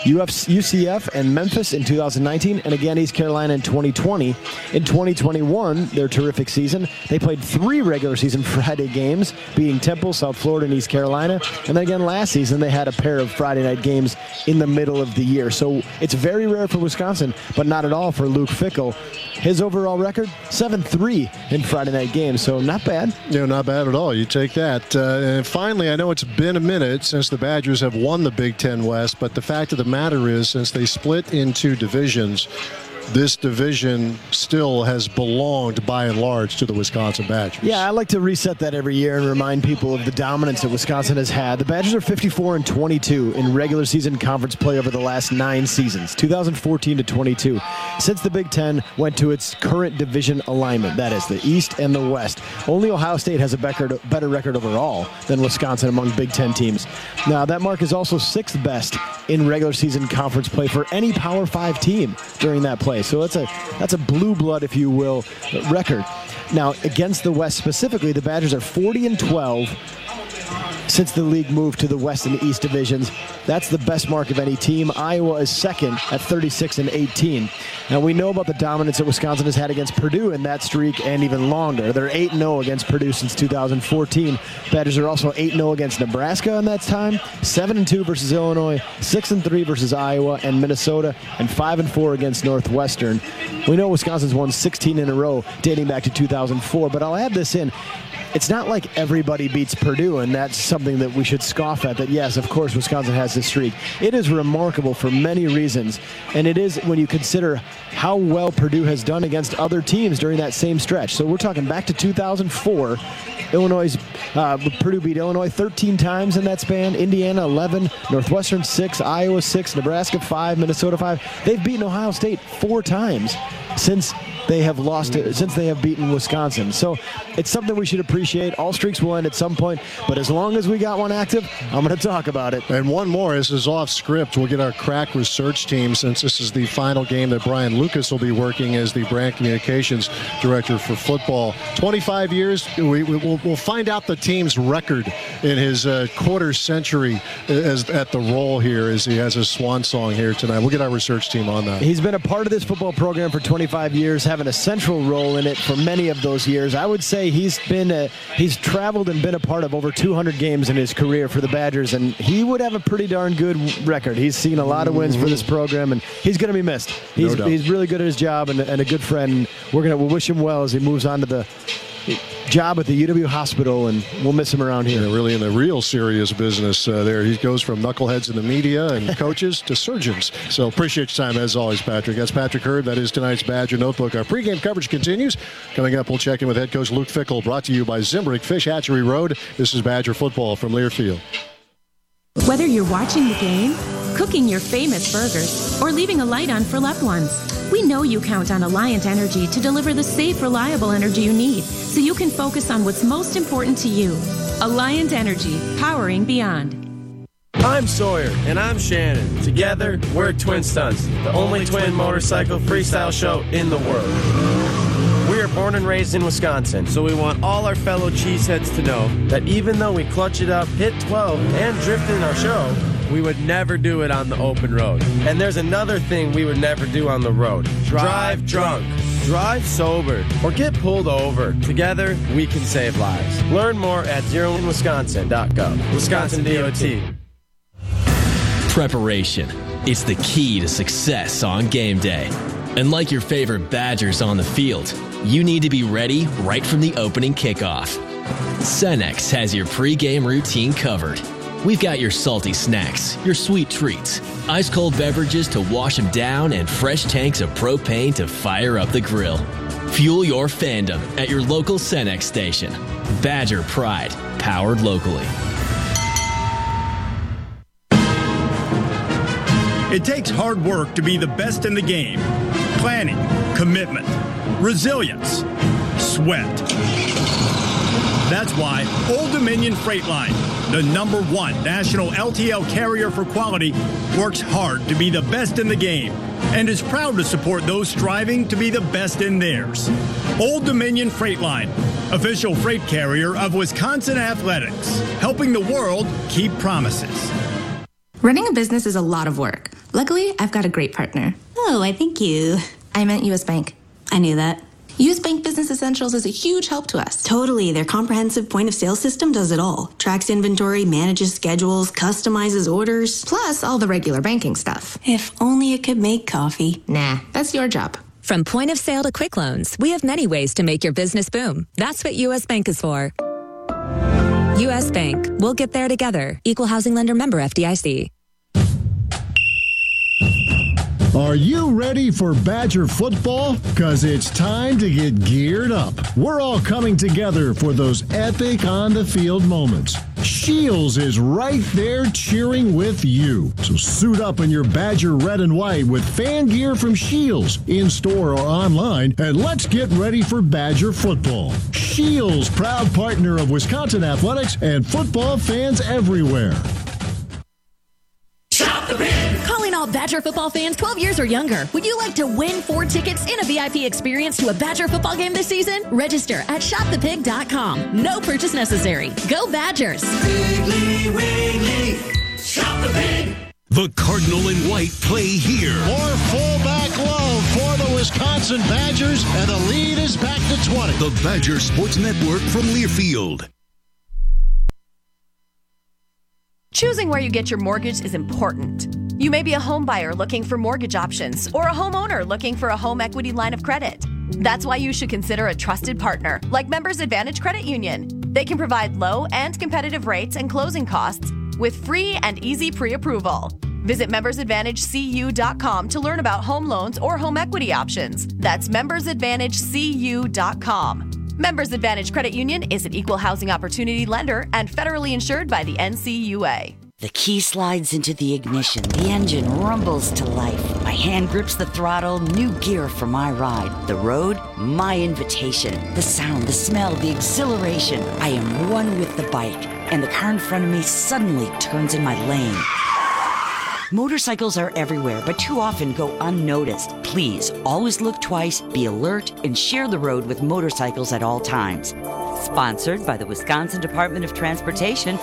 UCF and Memphis in 2019, and again East Carolina in 2020. In 2021, their terrific season, they played 3 regular season Friday games, beating Temple, South Florida, and East Carolina. And then again last season, they had a pair of Friday night games in the middle of the year. So it's very rare for Wisconsin, but not at all for Luke Fickell. His overall record, 7-3 in Friday night games, so not bad. Yeah, not bad at all. You take that. And finally, I know it's been a minute since the Badgers have won the Big Ten West, but the fact of the matter is, since they split into divisions, this division still has belonged by and large to the Wisconsin Badgers. Yeah, I like to reset that every year and remind people of the dominance that Wisconsin has had. The Badgers are 54-22 in regular season conference play over the last 9 seasons, 2014 to 22. Since the Big Ten went to its current division alignment, that is the East and the West, only Ohio State has a better record overall than Wisconsin among Big Ten teams. Now, that mark is also 6th best in regular season conference play for any Power 5 team during that play. So that's a blue blood, if you will, record. Now, against the West specifically, the Badgers are 40-12 since the league moved to the West and the East divisions. That's the best mark of any team. Iowa is second at 36-18. Now, we know about the dominance that Wisconsin has had against Purdue in that streak and even longer. They're 8-0 against Purdue since 2014. Badgers are also 8-0 against Nebraska in that time, 7-2 versus Illinois, 6-3 versus Iowa and Minnesota, and 5-4 against Northwestern. We know Wisconsin's won 16 in a row dating back to 2004, but I'll add this in. It's not like everybody beats Purdue, and that's something that we should scoff at, that yes, of course, Wisconsin has this streak. It is remarkable for many reasons, and it is when you consider how well Purdue has done against other teams during that same stretch. So we're talking back to 2004. Purdue beat Illinois 13 times in that span, Indiana 11, Northwestern 6, Iowa 6, Nebraska 5, Minnesota 5. They've beaten Ohio State 4 times since they have beaten Wisconsin. So it's something we should appreciate. All streaks will end at some point, but as long as we got one active, I'm going to talk about it. And one more, this is off script. We'll get our crack research team, since this is the final game that Brian Lucas will be working as the brand communications director for football. 25 years, we'll find out the team's record in his quarter century at the role here as he has his swan song here tonight. We'll get our research team on that. He's been a part of this football program for 25 years, having a central role in it for many of those years. I would say he's traveled and been a part of over 200 games in his career for the Badgers, and he would have a pretty darn good record. He's seen a lot of wins for this program, and he's going to be missed. He's really good at his job and a good friend. We'll wish him well as he moves on to the job at the UW Hospital, and we'll miss him around here. Yeah, really in the real serious business there. He goes from knuckleheads in the media and coaches to surgeons. So appreciate your time as always, Patrick. That's Patrick Hurd. That is tonight's Badger Notebook. Our pregame coverage continues. Coming up, we'll check in with head coach Luke Fickell, brought to you by Zimbrick Fish Hatchery Road. This is Badger football from Learfield. Whether you're watching the game cooking your famous burgers, or leaving a light on for loved ones. We know you count on Alliant Energy to deliver the safe, reliable energy you need so you can focus on what's most important to you. Alliant Energy, powering beyond. I'm Sawyer, and I'm Shannon. Together, we're Twin Stunts, the only twin motorcycle freestyle show in the world. We are born and raised in Wisconsin, so we want all our fellow cheeseheads to know that even though we clutch it up, hit 12, and drift in our show, we would never do it on the open road. And there's another thing we would never do on the road. Drive drunk. Drive sober or get pulled over. Together, we can save lives. Learn more at zeroinwisconsin.gov. Wisconsin DOT. Preparation. It's the key to success on game day. And like your favorite Badgers on the field, you need to be ready right from the opening kickoff. Cenex has your pregame routine covered. We've got your salty snacks, your sweet treats, ice-cold beverages to wash them down, and fresh tanks of propane to fire up the grill. Fuel your fandom at your local Cenex station. Badger Pride, powered locally. It takes hard work to be the best in the game. Planning, commitment, resilience, sweat. That's why Old Dominion Freight Line, the #1 national LTL carrier for quality, works hard to be the best in the game and is proud to support those striving to be the best in theirs. Old Dominion Freight Line, official freight carrier of Wisconsin Athletics, helping the world keep promises. Running a business is a lot of work. Luckily, I've got a great partner. Oh, I thank you. I meant U.S. Bank. I knew that. U.S. Bank Business Essentials is a huge help to us. Totally. Their comprehensive point-of-sale system does it all. Tracks inventory, manages schedules, customizes orders. Plus all the regular banking stuff. If only it could make coffee. Nah, that's your job. From point of sale to quick loans, we have many ways to make your business boom. That's what U.S. Bank is for. U.S. Bank. We'll get there together. Equal housing lender, member FDIC. Are you ready for Badger football? Because it's time to get geared up. We're all coming together for those epic on-the-field moments. Shields is right there cheering with you. So suit up in your Badger red and white with fan gear from Shields, in-store or online, and let's get ready for Badger football. Shields, proud partner of Wisconsin Athletics and football fans everywhere. Shop the Pig! Calling all Badger football fans 12 years or younger. Would you like to win 4 tickets in a VIP experience to a Badger football game this season? Register at shopthepig.com. No purchase necessary. Go Badgers! Wiggly, wiggly, shop the pig! The Cardinal and White play here. More fullback love for the Wisconsin Badgers, and the lead is back to 20. The Badger Sports Network from Learfield. Choosing where you get your mortgage is important. You may be a home buyer looking for mortgage options or a homeowner looking for a home equity line of credit. That's why you should consider a trusted partner like Members Advantage Credit Union. They can provide low and competitive rates and closing costs with free and easy pre-approval. Visit membersadvantagecu.com to learn about home loans or home equity options. That's membersadvantagecu.com. Members Advantage Credit Union is an equal housing opportunity lender and federally insured by the NCUA. The key slides into the ignition. The engine rumbles to life. My hand grips the throttle. New gear for my ride. The road, my invitation. The sound, the smell, the exhilaration. I am one with the bike, and the car in front of me suddenly turns in my lane. Motorcycles are everywhere, but too often go unnoticed. Please, always look twice, be alert, and share the road with motorcycles at all times. Sponsored by the Wisconsin Department of Transportation.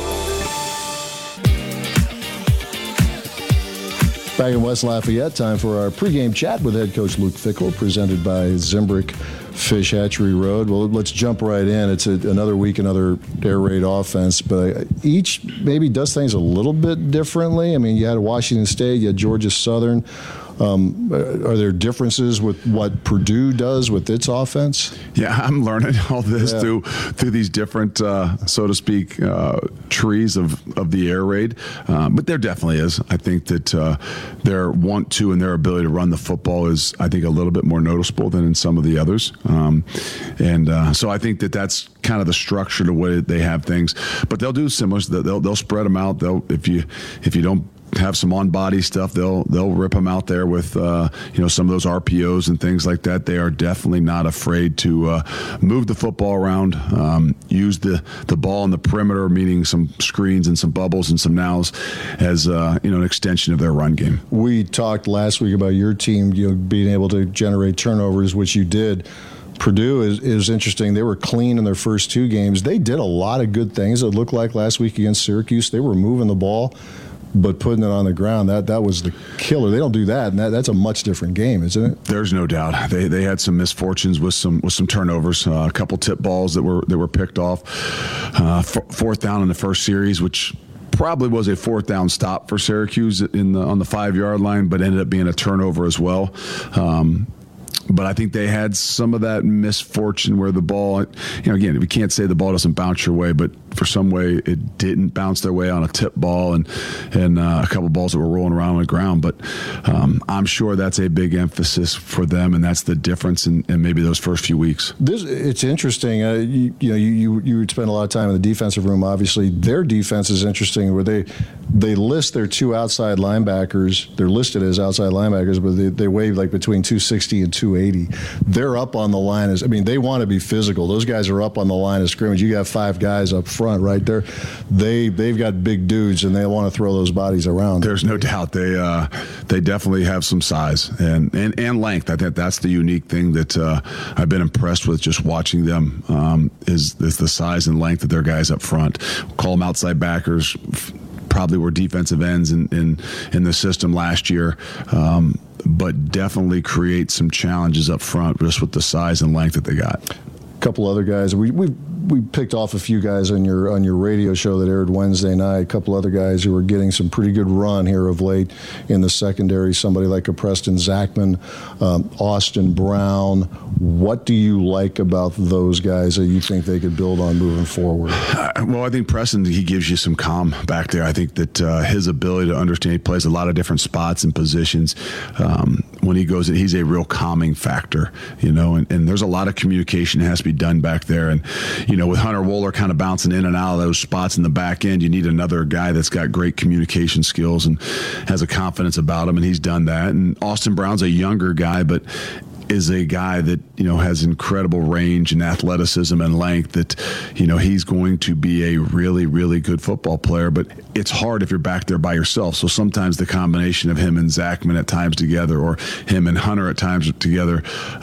Back in West Lafayette, time for our pregame chat with head coach Luke Fickell, presented by Zimbrick Fish Hatchery Road. Well, let's jump right in. It's another week, another air raid offense, but each maybe does things a little bit differently. I mean, you had Washington State, you had Georgia Southern. Are there differences with what Purdue does with its offense? Yeah, I'm learning all this through these different, so to speak, trees of the air raid. But there definitely is. I think that their want to and their ability to run the football is, I think, a little bit more noticeable than in some of the others. So I think that that's kind of the structure, the way that they have things. But they'll do similar. They'll spread them out. If you don't have some on-body stuff, they'll rip them out there with some of those RPOs and things like that. They are definitely not afraid to move the football around, use the ball in the perimeter, meaning some screens and some bubbles and some nows, as an extension of their run game. We talked last week about your team, being able to generate turnovers, which you did. Purdue is interesting. They were clean in their first 2 games. They did a lot of good things. It looked like last week against Syracuse, they were moving the ball, but putting it on the ground, that was the killer. They don't do that, and that's a much different game, isn't it? There's no doubt. They had some misfortunes with some turnovers, a couple tip balls that were picked off, 4th down in the first series, which probably was a 4th down stop for Syracuse on the 5-yard line, but ended up being a turnover as well. But I think they had some of that misfortune where the ball, again, we can't say the ball doesn't bounce your way, but for some way it didn't bounce their way on a tip ball and a couple balls that were rolling around on the ground. But I'm sure that's a big emphasis for them, and that's the difference in maybe those first few weeks. It's interesting. You would spend a lot of time in the defensive room. Obviously, their defense is interesting where they list their 2 outside linebackers. They're listed as outside linebackers, but they weigh like between 260 and 280. They're up on the line. They want to be physical. Those guys are up on the line of scrimmage. You got 5 guys up front right there. They've got big dudes, and they want to throw those bodies around. There's no doubt. They definitely have some size and length. I think that's the unique thing that I've been impressed with just watching them is the size and length of their guys up front. Call them outside backers. Probably were defensive ends in the system last year, but definitely create some challenges up front just with the size and length that they got. A couple other guys. We picked off a few guys on your radio show that aired Wednesday night. A couple other guys who were getting some pretty good run here of late in the secondary. Somebody like a Preston Zachman, Austin Brown. What do you like about those guys that you think they could build on moving forward? Well, I think Preston, he gives you some calm back there. I think that his ability to understand, he plays a lot of different spots and positions. When he goes in, he's a real calming factor, and there's a lot of communication that has to be done back there. And, with Hunter Wohler kind of bouncing in and out of those spots in the back end, you need another guy that's got great communication skills and has a confidence about him, and he's done that. And Austin Brown's a younger guy, but is a guy that, has incredible range and athleticism and length that, he's going to be a really, really good football player. But it's hard if you're back there by yourself. So sometimes the combination of him and Zachman at times together, or him and Hunter at times together,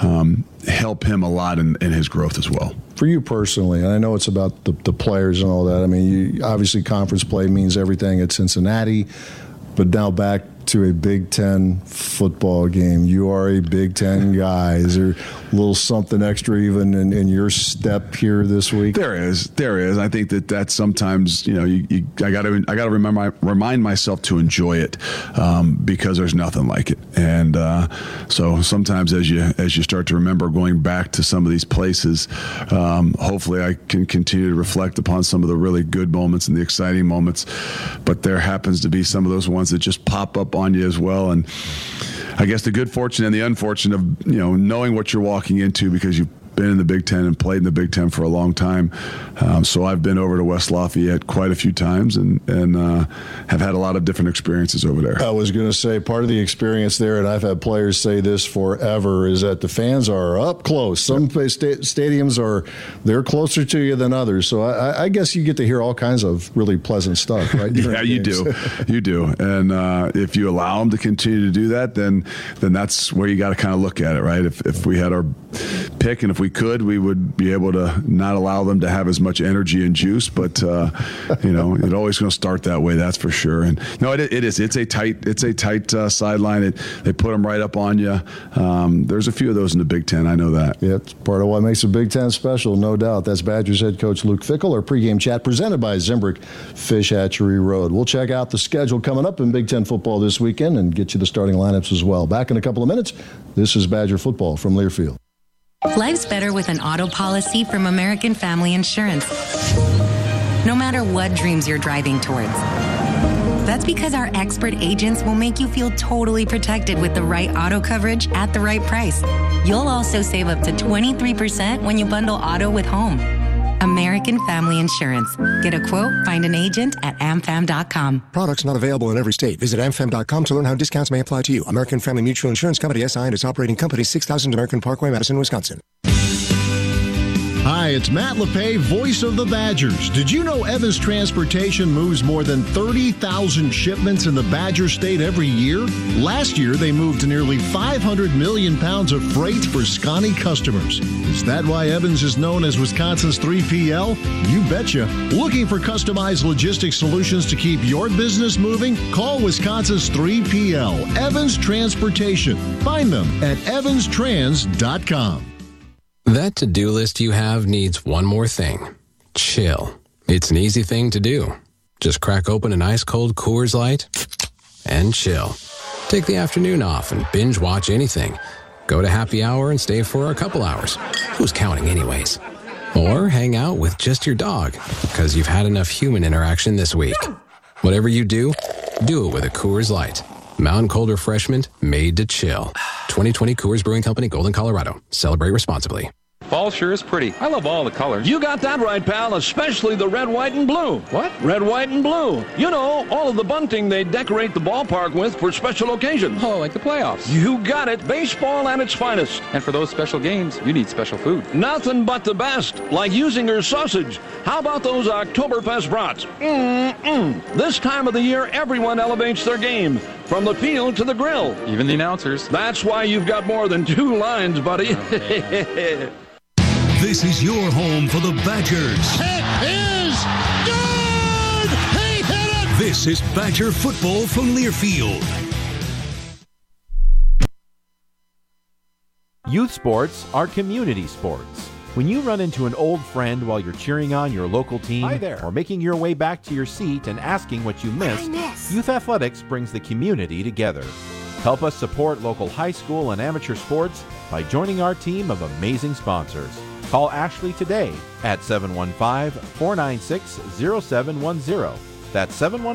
help him a lot in his growth as well. For you personally, and I know it's about the players and all that. Obviously conference play means everything at Cincinnati, but now back to a Big Ten football game. You are a Big Ten guy. Is there a little something extra even in your step here this week? There is. I think that sometimes, I got to remind myself to enjoy it because there's nothing like it. And so sometimes as you start to remember going back to some of these places, hopefully I can continue to reflect upon some of the really good moments and the exciting moments. But there happens to be some of those ones that just pop up on you as well. And I guess the good fortune and the unfortunate of knowing what you're walking into, because you've been in the Big Ten and played in the Big Ten for a long time. So I've been over to West Lafayette quite a few times and have had a lot of different experiences over there. I was going to say part of the experience there, and I've had players say this forever, is that the fans are up close. Some stadiums they're closer to you than others. So I guess you get to hear all kinds of really pleasant stuff, right? Yeah, you do. You do. And if you allow them to continue to do that, then that's where you got to kind of look at it, right? If we had our pick and if we could, we would be able to not allow them to have as much energy and juice, but it's always going to start that way. That's for sure. And no, it is. It's a tight sideline. They put them right up on you. There's a few of those in the Big Ten. I know that. Yeah, it's part of what makes the Big Ten special, no doubt. That's Badgers head coach Luke Fickell. Our pregame chat presented by Zimbrick Fish Hatchery Road. We'll check out the schedule coming up in Big Ten football this weekend and get you the starting lineups as well. Back in a couple of minutes. This is Badger football from Learfield. Life's better with an auto policy from American Family Insurance. No matter what dreams you're driving towards. That's because our expert agents will make you feel totally protected with the right auto coverage at the right price. You'll also save up to 23% when you bundle auto with home. American Family Insurance. Get a quote, find an agent at amfam.com. Products not available in every state. Visit amfam.com to learn how discounts may apply to you. American Family Mutual Insurance Company, SI, and its operating company, 6000 American Parkway, Madison, Wisconsin. Hi, it's Matt LePay, voice of the Badgers. Did you know Evans Transportation moves more than 30,000 shipments in the Badger State every year? Last year, they moved nearly 500 million pounds of freight for Scotty customers. Is that why Evans is known as Wisconsin's 3PL? You betcha. Looking for customized logistics solutions to keep your business moving? Call Wisconsin's 3PL, Evans Transportation. Find them at evanstrans.com. That to-do list you have needs one more thing. Chill. It's an easy thing to do. Just crack open an ice-cold Coors Light and chill. Take the afternoon off and binge watch anything. Go to happy hour and stay for a couple hours. Who's counting anyways? Or hang out with just your dog because you've had enough human interaction this week. Whatever you do it with a Coors Light. Mountain Cold Refreshment made to chill. 2020 Coors Brewing Company, Golden, Colorado. Celebrate responsibly. Fall sure is pretty. I love all the colors. You got that right, pal, especially the red, white, and blue. What? Red, white, and blue. You know, all of the bunting they decorate the ballpark with for special occasions. Oh, like the playoffs. You got it. Baseball at its finest. And for those special games, you need special food. Nothing but the best, like Usinger's sausage. How about those Oktoberfest brats? This time of the year, everyone elevates their game. From the field to the grill. Even the announcers. That's why you've got more than two lines, buddy. This is your home for the Badgers. It is good! He hit it! This is Badger football from Learfield. Youth sports are community sports. When you run into an old friend while you're cheering on your local team, Hi there. or making your way back to your seat and asking what you missed, Youth Athletics brings the community together. Help us support local high school and amateur sports by joining our team of amazing sponsors. Call Ashley today at 715-496-0710. That's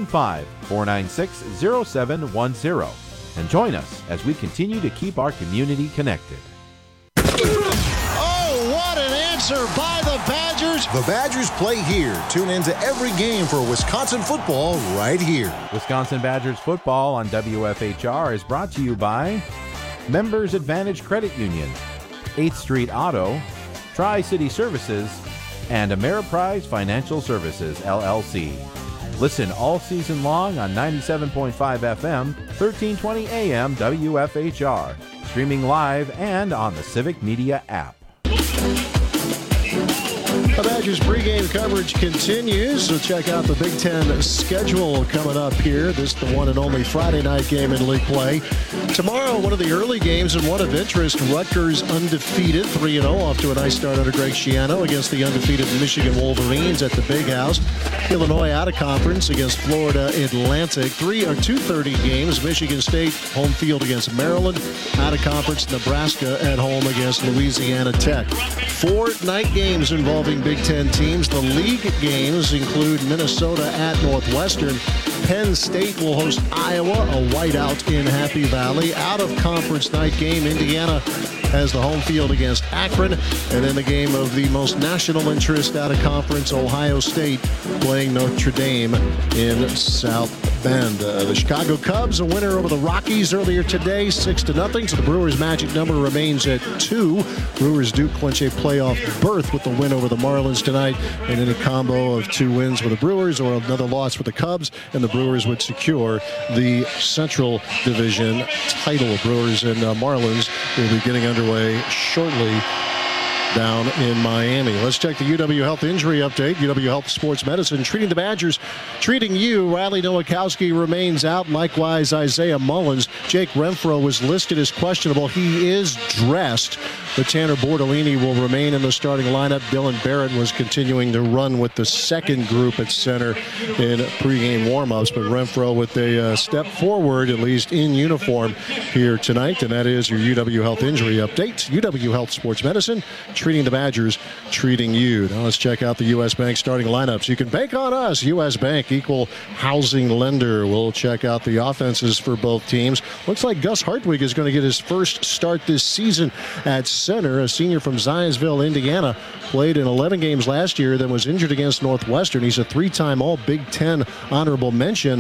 715-496-0710. And join us as we continue to keep our community connected. Oh, what an answer by the Badgers. The Badgers play here. Tune in to every game for Wisconsin football right here. Wisconsin Badgers football on WFHR is brought to you by Members Advantage Credit Union, 8th Street Auto, Tri-City Services, and Ameriprise Financial Services, LLC. Listen all season long on 97.5 FM, 1320 AM WFHR, streaming live and on the Civic Media app. The Badgers pregame coverage continues, so check out the Big Ten schedule coming up here. This is the one and only Friday night game in league play. Tomorrow, one of the early games and one of interest, Rutgers undefeated, 3-0, off to a nice start under Greg Schiano against the undefeated Michigan Wolverines at the Big House. Illinois out of conference against Florida Atlantic. 2:30 games. Michigan State home field against Maryland. Out of conference, Nebraska at home against Louisiana Tech. 4 night games involving Big Ten teams. The league games include Minnesota at Northwestern. Penn State will host Iowa, a whiteout in Happy Valley. Out of conference night game, Indiana has the home field against Akron. And then the game of the most national interest out of conference, Ohio State playing Notre Dame in South Bend. The Chicago Cubs, a winner over the Rockies earlier today, 6-0. So the Brewers' magic number remains at 2. Brewers do clinch a playoff berth with the win over the Marlins tonight. And in a combo of 2 wins for the Brewers or another loss for the Cubs, and the Brewers would secure the Central Division title. Brewers and Marlins will be getting underway shortly down in Miami. Let's check the UW Health injury update. UW Health Sports Medicine treating the Badgers, treating you. Riley Nowakowski remains out. Likewise, Isaiah Mullins. Jake Renfro was listed as questionable. He is dressed, but Tanner Bordolini will remain in the starting lineup. Dylan Barrett was continuing to run with the second group at center in pregame warmups, but Renfro with a step forward, at least in uniform here tonight, and that is your UW Health injury update. UW Health Sports Medicine, treating the Badgers, treating you. Now let's check out the U.S. Bank starting lineups. You can bank on us. U.S. Bank, equal housing lender. We'll check out the offenses for both teams. Looks like Gus Hartwig is going to get his first start this season at center. A senior from Zionsville, Indiana, played in 11 games last year, then was injured against Northwestern. He's a 3-time All-Big Ten honorable mention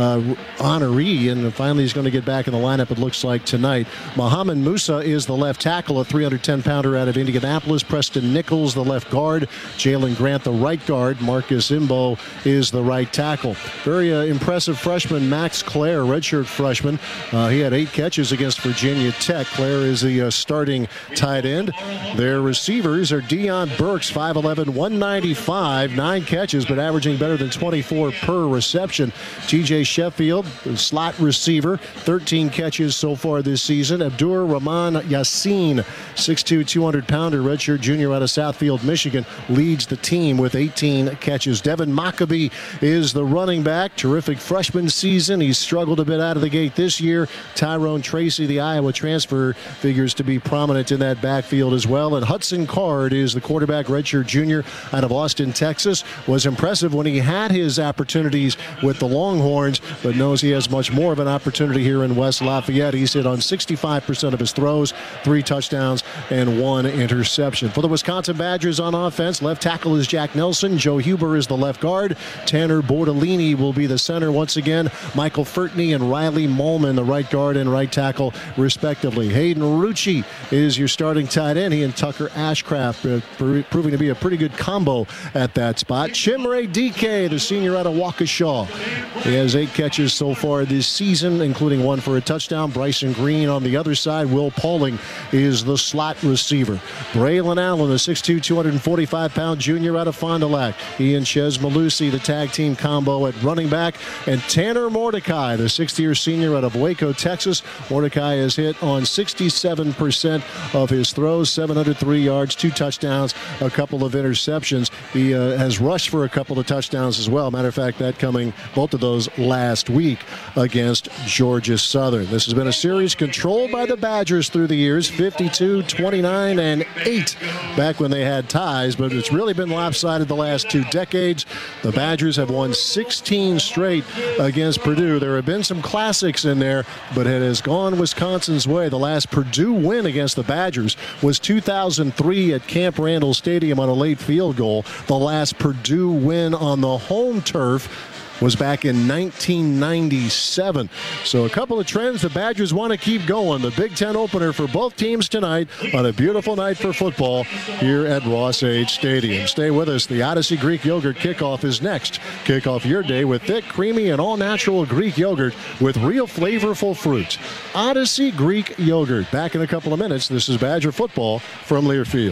honoree, and finally he's going to get back in the lineup, it looks like, tonight. Muhammad Musa is the left tackle, a 310-pounder out of Indianapolis. Preston Nichols, the left guard. Jalen Grant, the right guard. Marcus Imbo is the right tackle. Very impressive freshman Max Clare, redshirt freshman. He had 8 catches against Virginia Tech. Clare is the starting tight end. Their receivers are Deion Burks, 5'11", 195, 9 catches, but averaging better than 24 per reception. TJ Sheffield, slot receiver, 13 catches so far this season. Abdur Rahman Yassin, 6'2", 200-pounder, redshirt junior out of Southfield, Michigan, leads the team with 18 catches. Devin Maccabee is the running back. Terrific freshman season. He's struggled a bit out of the gate this year. Tyrone Tracy, the Iowa transfer, figures to be prominent in that backfield as well. And Hudson Card is the quarterback, redshirt junior out of Austin, Texas. Was impressive when he had his opportunities with the Longhorns, but knows he has much more of an opportunity here in West Lafayette. He's hit on 65% of his throws, 3 touchdowns, and 1 interception. For the Wisconsin Badgers on offense, left tackle is Jack Nelson. Joe Huber is the left guard. Tanner Bordolini will be the center once again. Michael Furtney and Riley Molman, the right guard and right tackle, respectively. Hayden Rucci is your starting tight end. He and Tucker Ashcraft proving to be a pretty good combo at that spot. Chimere Dike, the senior out of Waukesha. He has 8 catches so far this season, including 1 for a touchdown. Bryson Green on the other side. Will Pauling is the slot receiver. Braylon Allen, the 6'2", 245-pound junior out of Fond du Lac. He and Chez Malusi, the tag team combo at running back. And Tanner Mordecai, the 6th-year senior out of Waco, Texas. Mordecai has hit on 67% of his throws, 703 yards, 2 touchdowns, a couple of interceptions. He has rushed for a couple of touchdowns as well. Matter of fact, that coming, both of those last week against Georgia Southern. This has been a series controlled by the Badgers through the years, 52, 29, and 8 back when they had ties, but it's really been lopsided the last 2 decades. The Badgers have won 16 straight against Purdue. There have been some classics in there, but it has gone Wisconsin's way. The last Purdue win against the Badgers was 2003 at Camp Randall Stadium on a late field goal. The last Purdue win on the home turf was back in 1997. So a couple of trends the Badgers want to keep going. The Big Ten opener for both teams tonight on a beautiful night for football here at Ross-Age Stadium. Stay with us. The Odyssey Greek Yogurt kickoff is next. Kick off your day with thick, creamy, and all-natural Greek yogurt with real flavorful fruit. Odyssey Greek Yogurt. Back in a couple of minutes. This is Badger football from Learfield.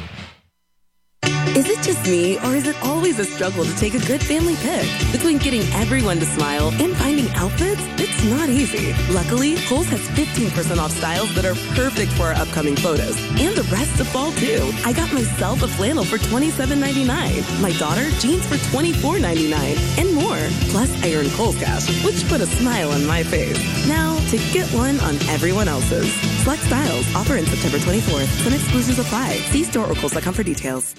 Is it just me, or is it always a struggle to take a good family pic? Between getting everyone to smile and finding outfits, it's not easy. Luckily, Kohl's has 15% off styles that are perfect for our upcoming photos. And the rest of fall, too. I got myself a flannel for $27.99. My daughter, jeans for $24.99. And more. Plus, I earned Kohl's Cash, which put a smile on my face. Now, to get one on everyone else's. Select styles. Offer in September 24th. Some exclusions apply. See store or Kohl's.com for details.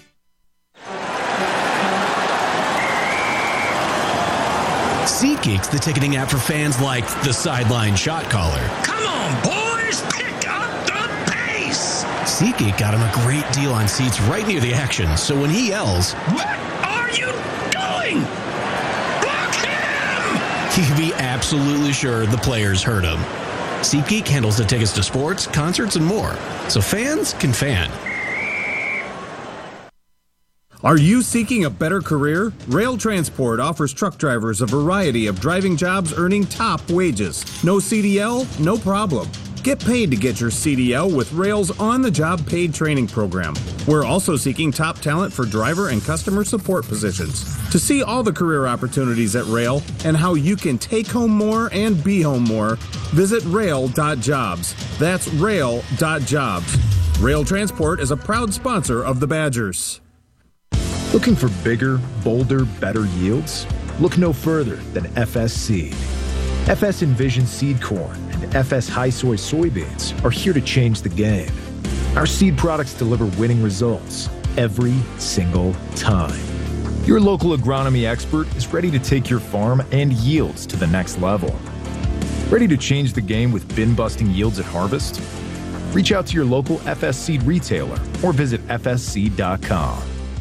SeatGeek's the ticketing app for fans like the sideline shot caller. Come on, boys, pick up the pace! SeatGeek got him a great deal on seats right near the action, so when he yells, "What are you doing? Block him!" you can be absolutely sure the players heard him. SeatGeek handles the tickets to sports, concerts, and more, so fans can fan. Are you seeking a better career? Rail Transport offers truck drivers a variety of driving jobs earning top wages. No CDL? No problem. Get paid to get your CDL with Rail's on-the-job paid training program. We're also seeking top talent for driver and customer support positions. To see all the career opportunities at Rail and how you can take home more and be home more, visit rail.jobs. That's rail.jobs. Rail Transport is a proud sponsor of the Badgers. Looking for bigger, bolder, better yields? Look no further than FS Seed. FS Envision Seed Corn and FS High Soy soybeans are here to change the game. Our seed products deliver winning results, every single time. Your local agronomy expert is ready to take your farm and yields to the next level. Ready to change the game with bin-busting yields at harvest? Reach out to your local FS Seed retailer or visit fsseed.com.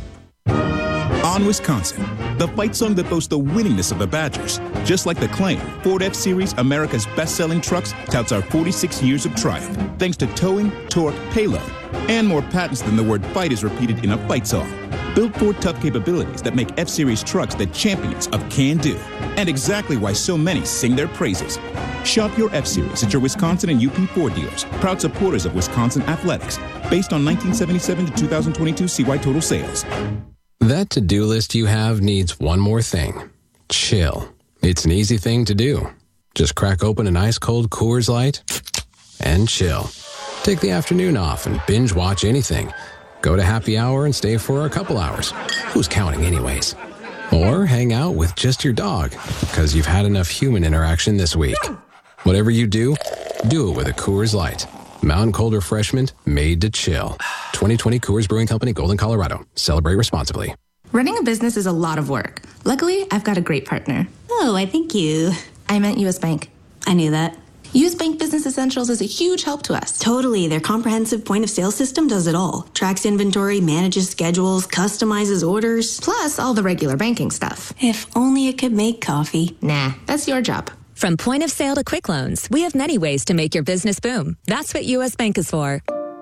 On Wisconsin, the fight song that boasts the winningness of the Badgers. Just like the claim, Ford F-Series, America's best-selling trucks, touts our 46 years of triumph, thanks to towing, torque, payload, and more patents than the word fight is repeated in a fight song. Build Ford tough capabilities that make F-Series trucks the champions of can-do, and exactly why so many sing their praises. Shop your F-Series at your Wisconsin and UP Ford dealers, proud supporters of Wisconsin athletics, based on 1977 to 2022 CY total sales. That to-do list you have needs one more thing. Chill. It's an easy thing to do. Just crack open an ice-cold Coors Light and chill. Take the afternoon off and binge watch anything. Go to happy hour and stay for a couple hours. Who's counting anyways? Or hang out with just your dog, because you've had enough human interaction this week. Whatever you do it with a Coors Light. Mountain Cold Refreshment made to chill. 2020 Coors Brewing Company, Golden, Colorado. Celebrate responsibly. Running a business is a lot of work. Luckily, I've got a great partner. Oh, I thank you. I meant U.S. Bank. I knew that. U.S. Bank Business Essentials is a huge help to us. Totally. Their comprehensive point-of-sale system does it all. Tracks inventory, manages schedules, customizes orders. Plus all the regular banking stuff. If only it could make coffee. Nah, that's your job. From point of sale to quick loans, we have many ways to make your business boom. That's what U.S. Bank is for.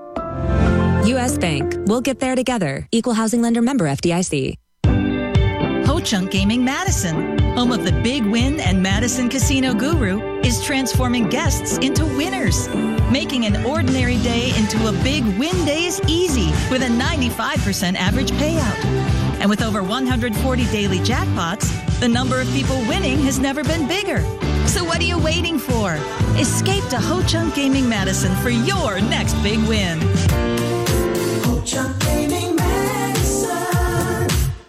U.S. Bank. We'll get there together. Equal housing lender, member FDIC. Ho-Chunk Gaming Madison, home of the Big Win and Madison Casino Guru, is transforming guests into winners, making an ordinary day into a Big Win Days easy with a 95% average payout. And with over 140 daily jackpots, the number of people winning has never been bigger. So what are you waiting for? Escape to Ho-Chunk Gaming Madison for your next big win. Ho-Chunk Gaming Madison.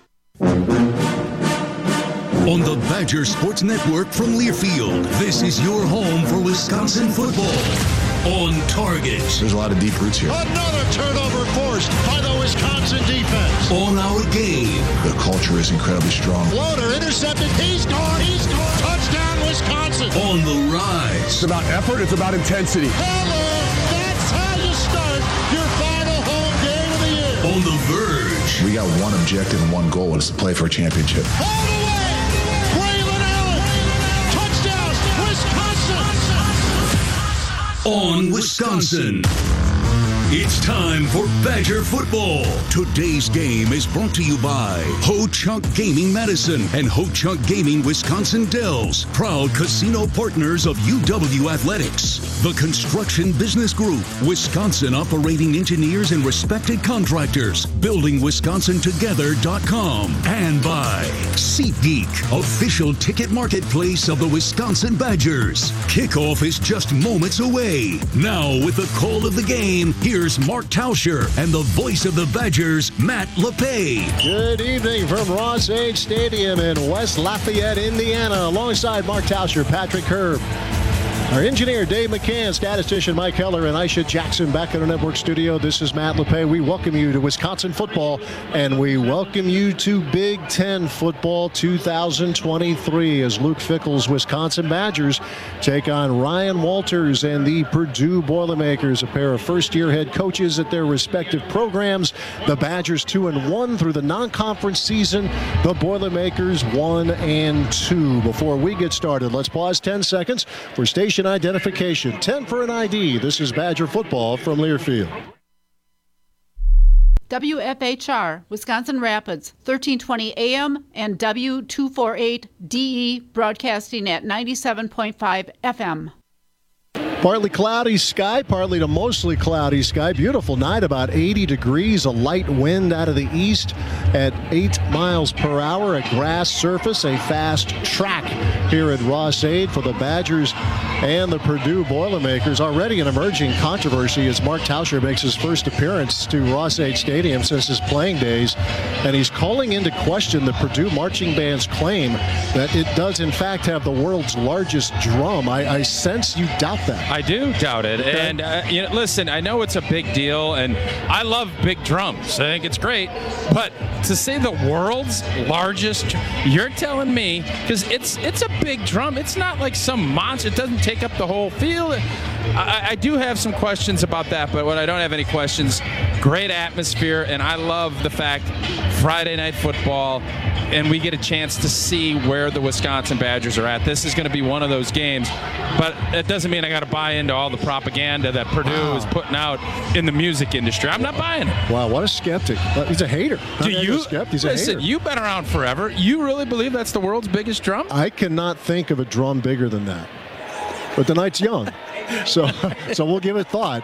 On the Badger Sports Network from Learfield, this is your home for Wisconsin football. On target. There's a lot of deep roots here. Another turnover forced by the Wisconsin defense. On our game. The culture is incredibly strong. Floater intercepted. He's gone. Touchdown, Wisconsin. On the rise. It's about effort. It's about intensity. Hello. That's how you start your final home game of the year. On the verge. We got one objective and one goal, and it's to play for a championship. All the way. Braylon Allen. Touchdown, Wisconsin. On Wisconsin. It's time for Badger football. Today's game is brought to you by Ho-Chunk Gaming Madison and Ho-Chunk Gaming Wisconsin Dells, proud casino partners of UW Athletics. The Construction Business Group, Wisconsin operating engineers and respected contractors, buildingwisconsintogether.com. And by SeatGeek, official ticket marketplace of the Wisconsin Badgers. Kickoff is just moments away. Now with the call of the game, here's Mark Tauscher and the voice of the Badgers, Matt LePay. Good evening from Ross-Age Stadium in West Lafayette, Indiana. Alongside Mark Tauscher, Patrick Herb, our engineer, Dave McCann, statistician Mike Heller, and Aisha Jackson back in our network studio. This is Matt LePay. We welcome you to Wisconsin football, and we welcome you to Big Ten football 2023 as Luke Fickell's Wisconsin Badgers take on Ryan Walters and the Purdue Boilermakers, a pair of first-year head coaches at their respective programs. The Badgers 2-1 through the non-conference season. The Boilermakers 1-2. Before we get started, let's pause 10 seconds for station identification. 10 for an ID. This is Badger football from Learfield. WFHR, Wisconsin Rapids, 1320 AM and W248DE, broadcasting at 97.5 FM. Partly cloudy sky, partly to mostly cloudy sky. Beautiful night, about 80 degrees. A light wind out of the east at 8 miles per hour. A grass surface, a fast track here at Ross-Ade for the Badgers and the Purdue Boilermakers. Already an emerging controversy as Mark Tauscher makes his first appearance to Ross-Ade Stadium since his playing days. And he's calling into question the Purdue Marching Band's claim that it does in fact have the world's largest drum. I sense you doubt that. I do doubt it. Okay. And, listen, I know it's a big deal, and I love big drums. I think it's great. But to say the world's largest, you're telling me, because it's a big drum. It's not like some monster. It doesn't take up the whole field. I do have some questions about that, but when I don't have any questions, great atmosphere, and I love the fact Friday Night Football, and we get a chance to see where the Wisconsin Badgers are at. This is going to be one of those games, but it doesn't mean I got to buy into all the propaganda that Purdue is putting out in the music industry. I'm not buying it. Wow, what a skeptic. He's a hater. He's a listen, hater. You've been around forever. You really believe that's the world's biggest drum? I cannot think of a drum bigger than that. But the night's young. So we'll give it thought.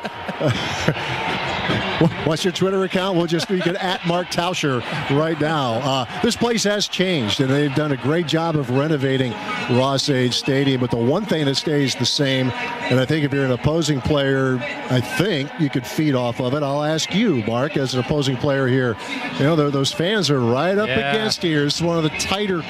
What's your Twitter account? You can at Mark Tauscher right now. This place has changed, and they've done a great job of renovating Ross-Ade Stadium. But the one thing that stays the same, and I think if you're an opposing player, I think you could feed off of it. I'll ask you, Mark, as an opposing player here. Those fans are right up against you. It's one of the tighter